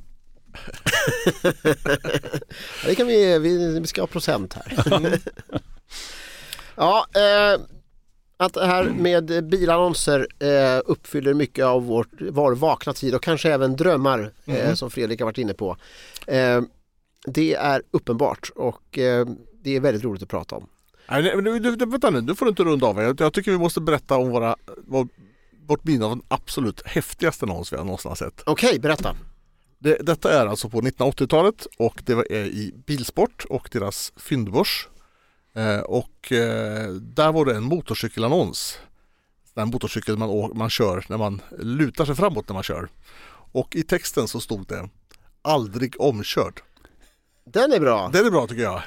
Det kan vi ska ha procent här. Att det här med bilannonser uppfyller mycket av vår vakna tid och kanske även drömmar som Fredrik har varit inne på. Det är uppenbart och det är väldigt roligt att prata om. Vänta nu får du inte runda av. Jag tycker vi måste berätta om vårt minne av den absolut häftigaste annons vi har någonsin sett. Okej, berätta. Detta är alltså på 1980-talet och det är i Bilsport och deras fyndbörs. Där var det en motorcykelannons. Den motorcykel man kör när man lutar sig framåt när man kör. Och i texten så stod det aldrig omkörd. Den är bra. Den är bra tycker jag.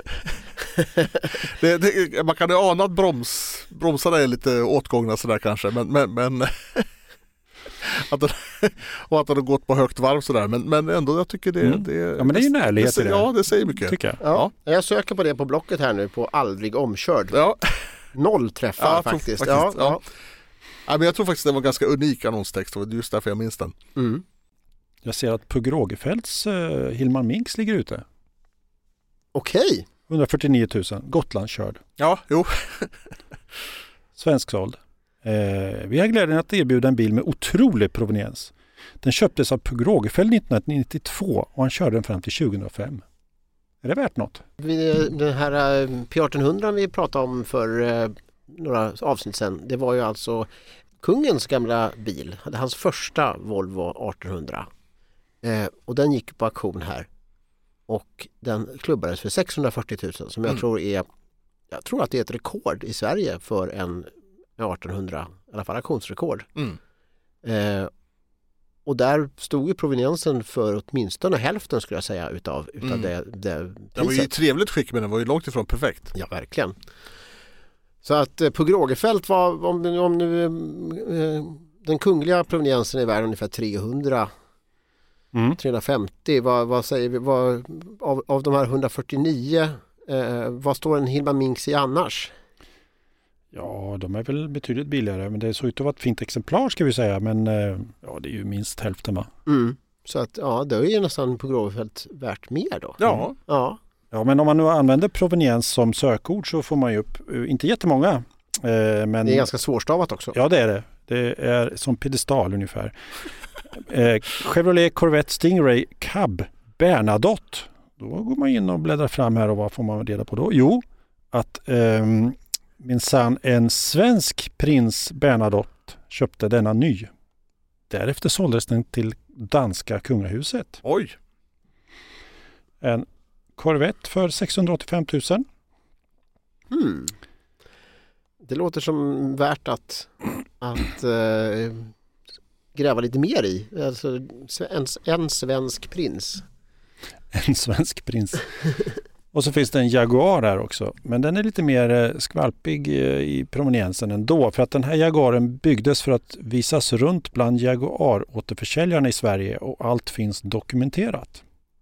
Man kan ju ana att bromsarna är lite åtgångna sådär kanske. Men att den har gått på högt varv sådär. Men ändå jag tycker det ja, men det är ju en ärlighet i det. Ja, det säger mycket. Tycker jag. Ja. Jag söker på det på blocket här nu på aldrig omkörd. Ja. 0 träffar faktiskt. Ja. Men jag tror faktiskt det var en ganska unik annonstext och det är just därför jag minns den. Jag ser att Pugh Rogefeldts Hillman Minks ligger ute. Okej. 149 000, Gotlandskörd. Ja, jo. Svensksåld. Vi har glädjen att erbjuda en bil med otrolig proveniens. Den köptes av Pugh Rogefeldt 1992 och han körde den fram till 2005. Är det värt något? Den här P1800 vi pratade om för några avsnitt sedan, det var ju alltså kungens gamla bil. Hans första Volvo 1800. Och den gick på auktion här. Och den klubbades för 640 000 som jag tror att det är ett rekord i Sverige för en 1800, i alla fall auktionsrekord. Och där stod ju proveniensen för åtminstone hälften skulle jag säga utav det priset. Det var ju i trevligt skick men det var ju långt ifrån perfekt. Ja, verkligen. Så att på Rogefeldt var om nu den kungliga proveniensen är värd ungefär 350. Vad säger vi? Av de här 149 vad står en Hillman Minks i annars? Ja, de är väl betydligt billigare men det såg ut att vara ett fint exemplar ska vi säga men ja, det är ju minst hälften va? Så att det är ju nästan på Rogefeldt värt mer då. Ja, men om man nu använder proveniens som sökord så får man ju upp, inte jättemånga. Men det är ganska svårstavat också. Ja, det är det. Det är som pedestal ungefär. Chevrolet Corvette Stingray Cab Bernadotte. Då går man in och bläddrar fram här och vad får man reda på då? Jo, att minsann en svensk prins Bernadotte köpte denna ny. Därefter såldes den till danska kungahuset. Oj! En Corvette för 685 000. Det låter som värt att gräva lite mer i. Alltså en svensk prins. En svensk prins. Och så finns det en Jaguar här också. Men den är lite mer skvalpig i proveniensen ändå. För att den här Jaguaren byggdes för att visas runt bland Jaguar-återförsäljarna i Sverige. Och allt finns dokumenterat.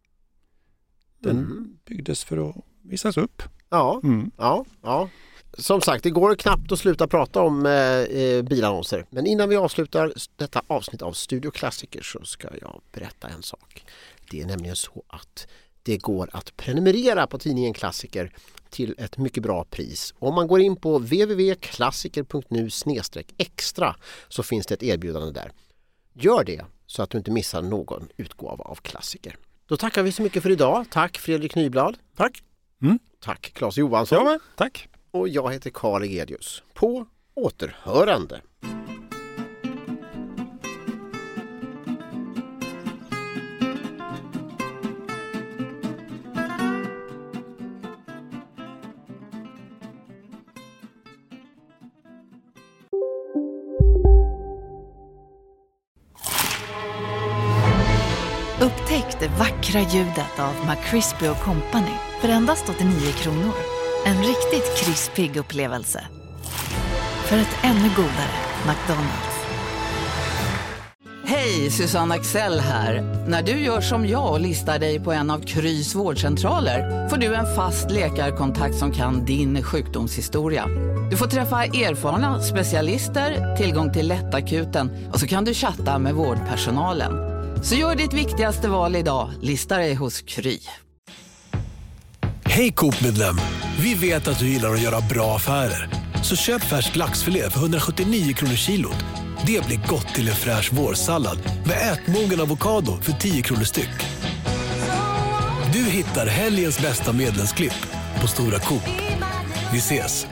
Den byggdes för att visas upp. Ja. Som sagt, det går knappt att sluta prata om bilannonser. Men innan vi avslutar detta avsnitt av Studio Klassiker så ska jag berätta en sak. Det är nämligen så att det går att prenumerera på tidningen Klassiker till ett mycket bra pris. Om man går in på www.klassiker.nu/extra så finns det ett erbjudande där. Gör det så att du inte missar någon utgåva av Klassiker. Då tackar vi så mycket för idag. Tack Fredrik Nyblad. Tack. Tack Claes Johansson. Ja, tack. Och jag heter Karl Egedius. På återhörande. Upptäck det vackra ljudet av McCrispy & Company för endast 89 kronor. En riktigt krispig upplevelse. För ett ännu godare McDonald's. Hej, Susanne Axel här. När du gör som jag och listar dig på en av Krys vårdcentraler får du en fast läkarkontakt som kan din sjukdomshistoria. Du får träffa erfarna specialister, tillgång till lättakuten och så kan du chatta med vårdpersonalen. Så gör ditt viktigaste val idag, lista dig hos Kry. Hej Coop-medlem, vi vet att du gillar att göra bra affärer. Så köp färsk laxfilé för 179 kronor kilot. Det blir gott till en fräsch vårsallad med ätmogen avokado för 10 kronor styck. Du hittar helgens bästa medlemsklipp på Stora Coop. Vi ses!